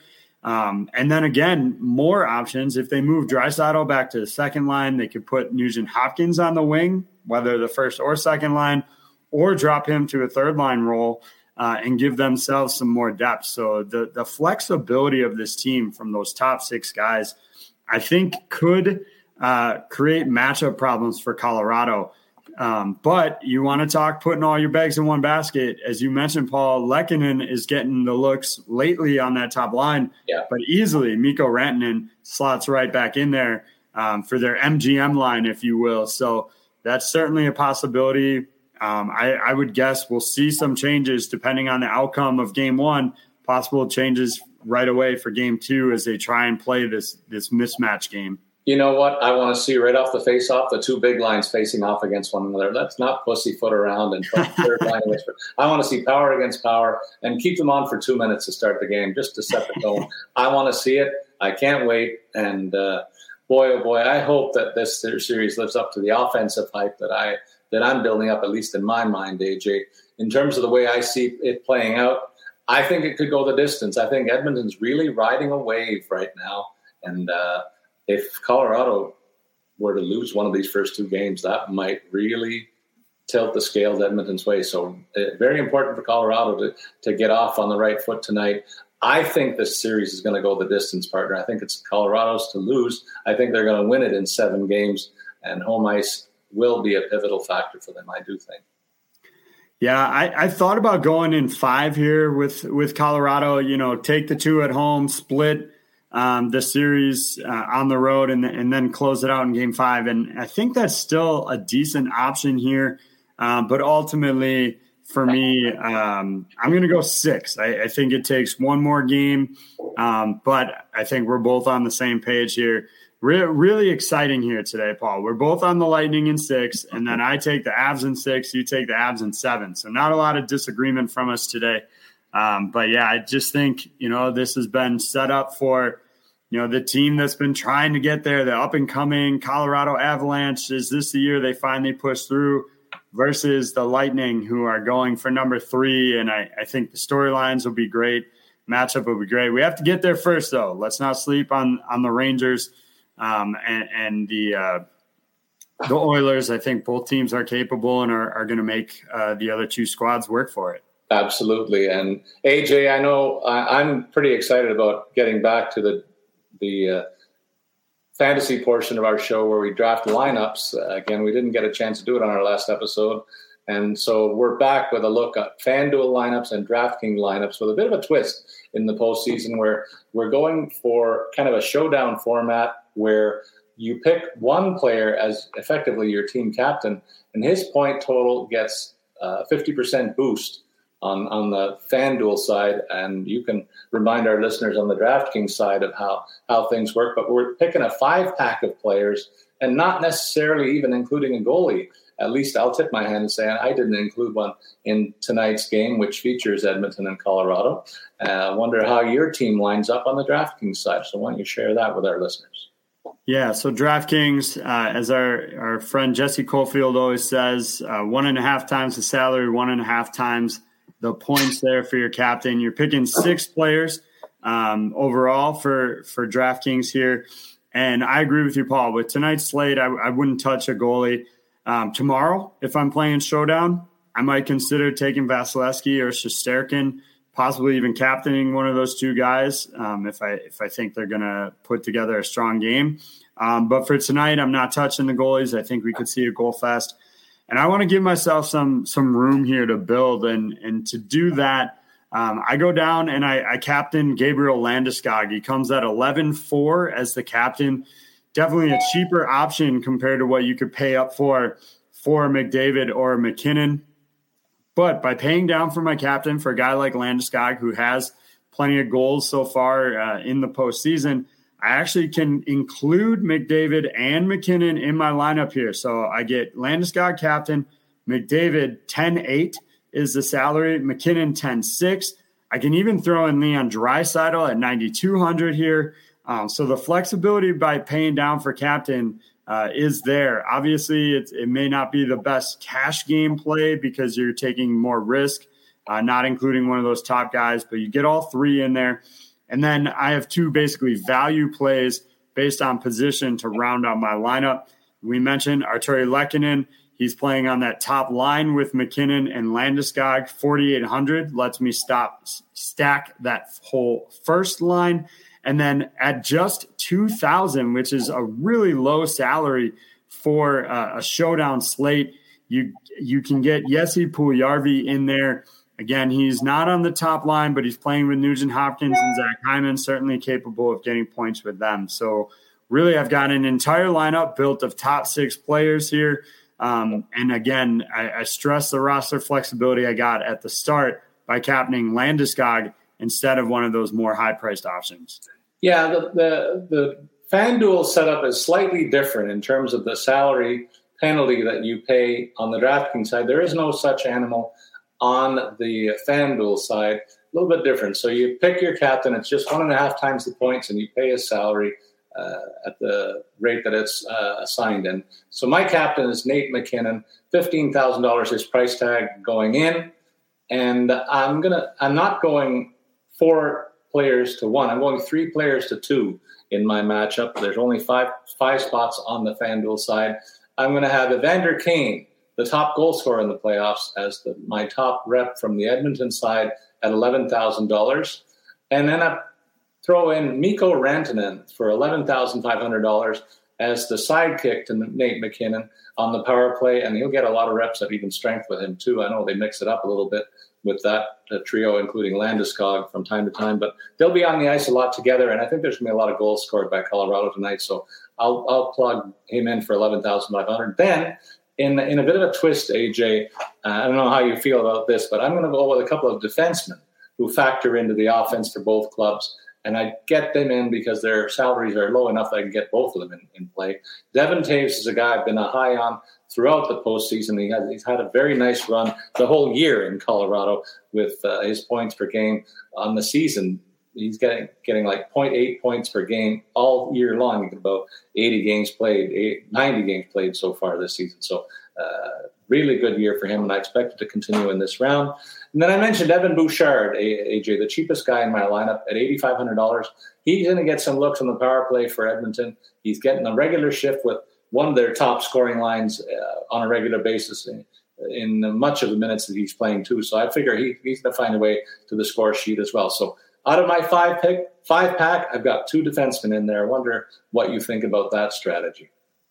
Um, and then again, more options. If they move Draisaitl back to the second line, they could put Nugent Hopkins on the wing, whether the first or second line, or drop him to a third line role uh, and give themselves some more depth. So the, the flexibility of this team from those top six guys, I think could uh, create matchup problems for Colorado. Um, but you want to talk putting all your bags in one basket. As you mentioned, Paul, Lehkonen is getting the looks lately on that top line, yeah. but easily Mikko Rantanen slots right back in there um, for their M G M line, if you will. So that's certainly a possibility. Um, I, I would guess we'll see some changes depending on the outcome of game one, possible changes right away for game two as they try and play this, this mismatch game. You know what? I want to see right off the face-off the two big lines facing off against one another. Let's not pussyfoot around and try third line against. I want to see power against power and keep them on for two minutes to start the game just to set the tone. I want to see it. I can't wait. And uh, boy, oh boy, I hope that this series lives up to the offensive hype that I that I'm building up, at least in my mind, A J. In terms of the way I see it playing out, I think it could go the distance. I think Edmonton's really riding a wave right now, and. Uh, If Colorado were to lose one of these first two games, that might really tilt the scales Edmonton's way. So uh, very important for Colorado to, to get off on the right foot tonight. I think this series is going to go the distance, partner. I think it's Colorado's to lose. I think they're going to win it in seven games, and home ice will be a pivotal factor for them, I do think. Yeah, I, I thought about going in five here with, with Colorado, you know, take the two at home, split Um, the series uh, on the road and, and then close it out in game five. And I think that's still a decent option here. Um, but ultimately, for me, um, I'm going to go six. I, I think it takes one more game. Um, but I think we're both on the same page here. Re- really exciting here today, Paul. We're both on the Lightning in six. And then I take the Avs in six. You take the Avs in seven. So not a lot of disagreement from us today. Um, but, yeah, I just think, you know, this has been set up for – you know, the team that's been trying to get there, the up-and-coming Colorado Avalanche, is this the year they finally push through versus the Lightning, who are going for number three. And I, I think the storylines will be great. Matchup will be great. We have to get there first, though. Let's not sleep on on the Rangers um, and, and the uh, the Oilers. I think both teams are capable and are, are going to make uh, the other two squads work for it. Absolutely. And, A J, I know I, I'm pretty excited about getting back to the the uh, fantasy portion of our show where we draft lineups. Uh, again, we didn't get a chance to do it on our last episode. And so we're back with a look at FanDuel lineups and DraftKings lineups with a bit of a twist in the postseason where we're going for kind of a showdown format where you pick one player as effectively your team captain and his point total gets a fifty percent boost on, on the FanDuel side, and you can remind our listeners on the DraftKings side of how, how things work. But we're picking a five-pack of players and not necessarily even including a goalie. At least I'll tip my hand and say I didn't include one in tonight's game, which features Edmonton and Colorado. I uh, wonder how your team lines up on the DraftKings side. So why don't you share that with our listeners? Yeah, so DraftKings, uh, as our, our friend Jesse Caulfield always says, uh, one and a half times the salary, one and a half times the points there for your captain. You're picking six players um, overall for, for DraftKings here. And I agree with you, Paul. With tonight's slate, I, I wouldn't touch a goalie. Um, tomorrow, if I'm playing Showdown, I might consider taking Vasilevsky or Shesterkin, possibly even captaining one of those two guys um, if I if I think they're going to put together a strong game. Um, but for tonight, I'm not touching the goalies. I think we could see a goal fest. And I want to give myself some some room here to build. And, and to do that, um, I go down and I, I captain Gabriel Landeskog. He comes at eleven four as the captain. Definitely a cheaper option compared to what you could pay up for for McDavid or McKinnon. But by paying down for my captain, for a guy like Landeskog, who has plenty of goals so far uh, in the postseason, I actually can include McDavid and McKinnon in my lineup here. So I get Landeskog captain, McDavid ten eight is the salary, McKinnon ten six. I can even throw in Leon Draisaitl at ninety-two hundred here. Um, so the flexibility by paying down for captain uh, is there. Obviously, it, it may not be the best cash game play because you're taking more risk, uh, not including one of those top guys, but you get all three in there. And then I have two basically value plays based on position to round out my lineup. We mentioned Arturi Lehkonen. He's playing on that top line with McKinnon and Landeskog. forty-eight hundred lets me stop stack that whole first line. And then at just two thousand, which is a really low salary for uh, a showdown slate, you you can get Jesse Puljujarvi in there. Again, he's not on the top line, but he's playing with Nugent Hopkins and Zach Hyman, certainly capable of getting points with them. So really, I've got an entire lineup built of top six players here. Um, and again, I, I stress the roster flexibility I got at the start by captaining Landeskog instead of one of those more high-priced options. Yeah, the, the, the FanDuel setup is slightly different in terms of the salary penalty that you pay on the DraftKings side. There is no such animal on the FanDuel side, a little bit different. So you pick your captain, it's just one and a half times the points, and you pay his salary uh, at the rate that it's uh, assigned in. So my captain is Nate McKinnon, fifteen thousand dollars his price tag going in. And I'm gonna, I'm not going four players to one. I'm going three players to two in my matchup. There's only five five spots on the FanDuel side. I'm going to have Evander Kane, the top goal scorer in the playoffs, as the, my top rep from the Edmonton side at eleven thousand dollars. And then I throw in Mikko Rantanen for eleven thousand five hundred dollars as the sidekick to Nate McKinnon on the power play, and he'll get a lot of reps at even strength with him too. I know they mix it up a little bit with that uh, trio, including Landeskog from time to time, but they'll be on the ice a lot together, and I think there's going to be a lot of goals scored by Colorado tonight, so I'll I'll plug him in for eleven thousand five hundred dollars. Then, in, in a bit of a twist, A J, uh, I don't know how you feel about this, but I'm going to go with a couple of defensemen who factor into the offense for both clubs, and I get them in because their salaries are low enough that I can get both of them in, in play. Devon Toews is a guy I've been a high on throughout the postseason. He has, he's had a very nice run the whole year in Colorado with uh, his points per game on the season. He's getting getting like zero point eight points per game all year long. About eighty games played, eighty, ninety games played so far this season. So uh, really good year for him, and I expect it to continue in this round. And then I mentioned Evan Bouchard, A J, the cheapest guy in my lineup at eight thousand five hundred dollars. He's going to get some looks on the power play for Edmonton. He's getting a regular shift with one of their top scoring lines uh, on a regular basis in, in much of the minutes that he's playing too. So I figure he, he's going to find a way to the score sheet as well. So out of my five pick, five pack, I've got two defensemen in there. I wonder what you think about that strategy.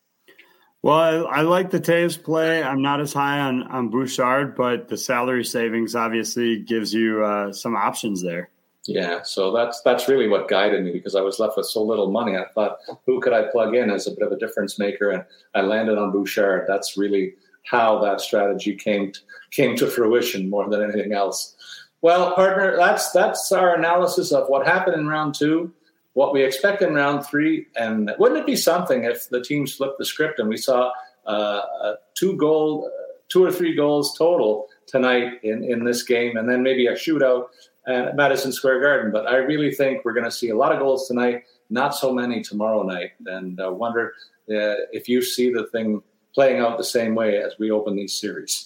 Well, I, I like the Toews play. I'm not as high on, on Bouchard, but the salary savings obviously gives you uh, some options there. Yeah, so that's that's really what guided me because I was left with so little money. I thought, who could I plug in as a bit of a difference maker? And I landed on Bouchard. That's really how that strategy came to, came to fruition more than anything else. Well, partner, that's that's our analysis of what happened in round two, what we expect in round three, and wouldn't it be something if the teams flipped the script and we saw uh, a two goal, two or three goals total tonight in, in this game, and then maybe a shootout at Madison Square Garden. But I really think we're going to see a lot of goals tonight, not so many tomorrow night, and I uh, wonder uh, if you see the thing playing out the same way as we open these series.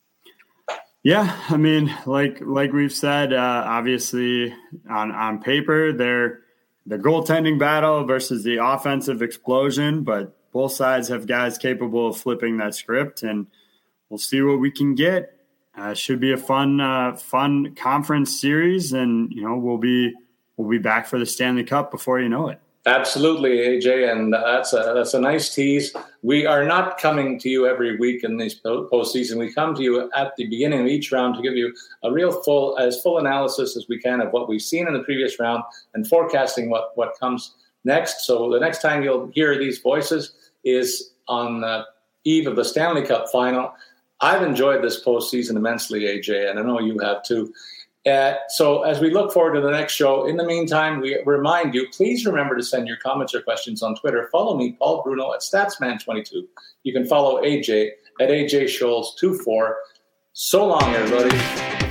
Yeah, I mean, like like we've said, uh, obviously on, on paper, they're the goaltending battle versus the offensive explosion, but both sides have guys capable of flipping that script, and we'll see what we can get. Uh, should be a fun uh, fun conference series, and you know we'll be we'll be back for the Stanley Cup before you know it. Absolutely, A J, and that's a that's a nice tease. We are not coming to you every week in this postseason. We come to you at the beginning of each round to give you a real full, as full analysis as we can of what we've seen in the previous round and forecasting what, what comes next. So the next time you'll hear these voices is on the eve of the Stanley Cup final. I've enjoyed this postseason immensely, A J, and I know you have too. Uh, so as we look forward to the next show, in the meantime, we remind you, please remember to send your comments or questions on Twitter. Follow me, Paul Bruno, at Statsman twenty-two. You can follow A J at A J Scholes twenty-four. So long, everybody.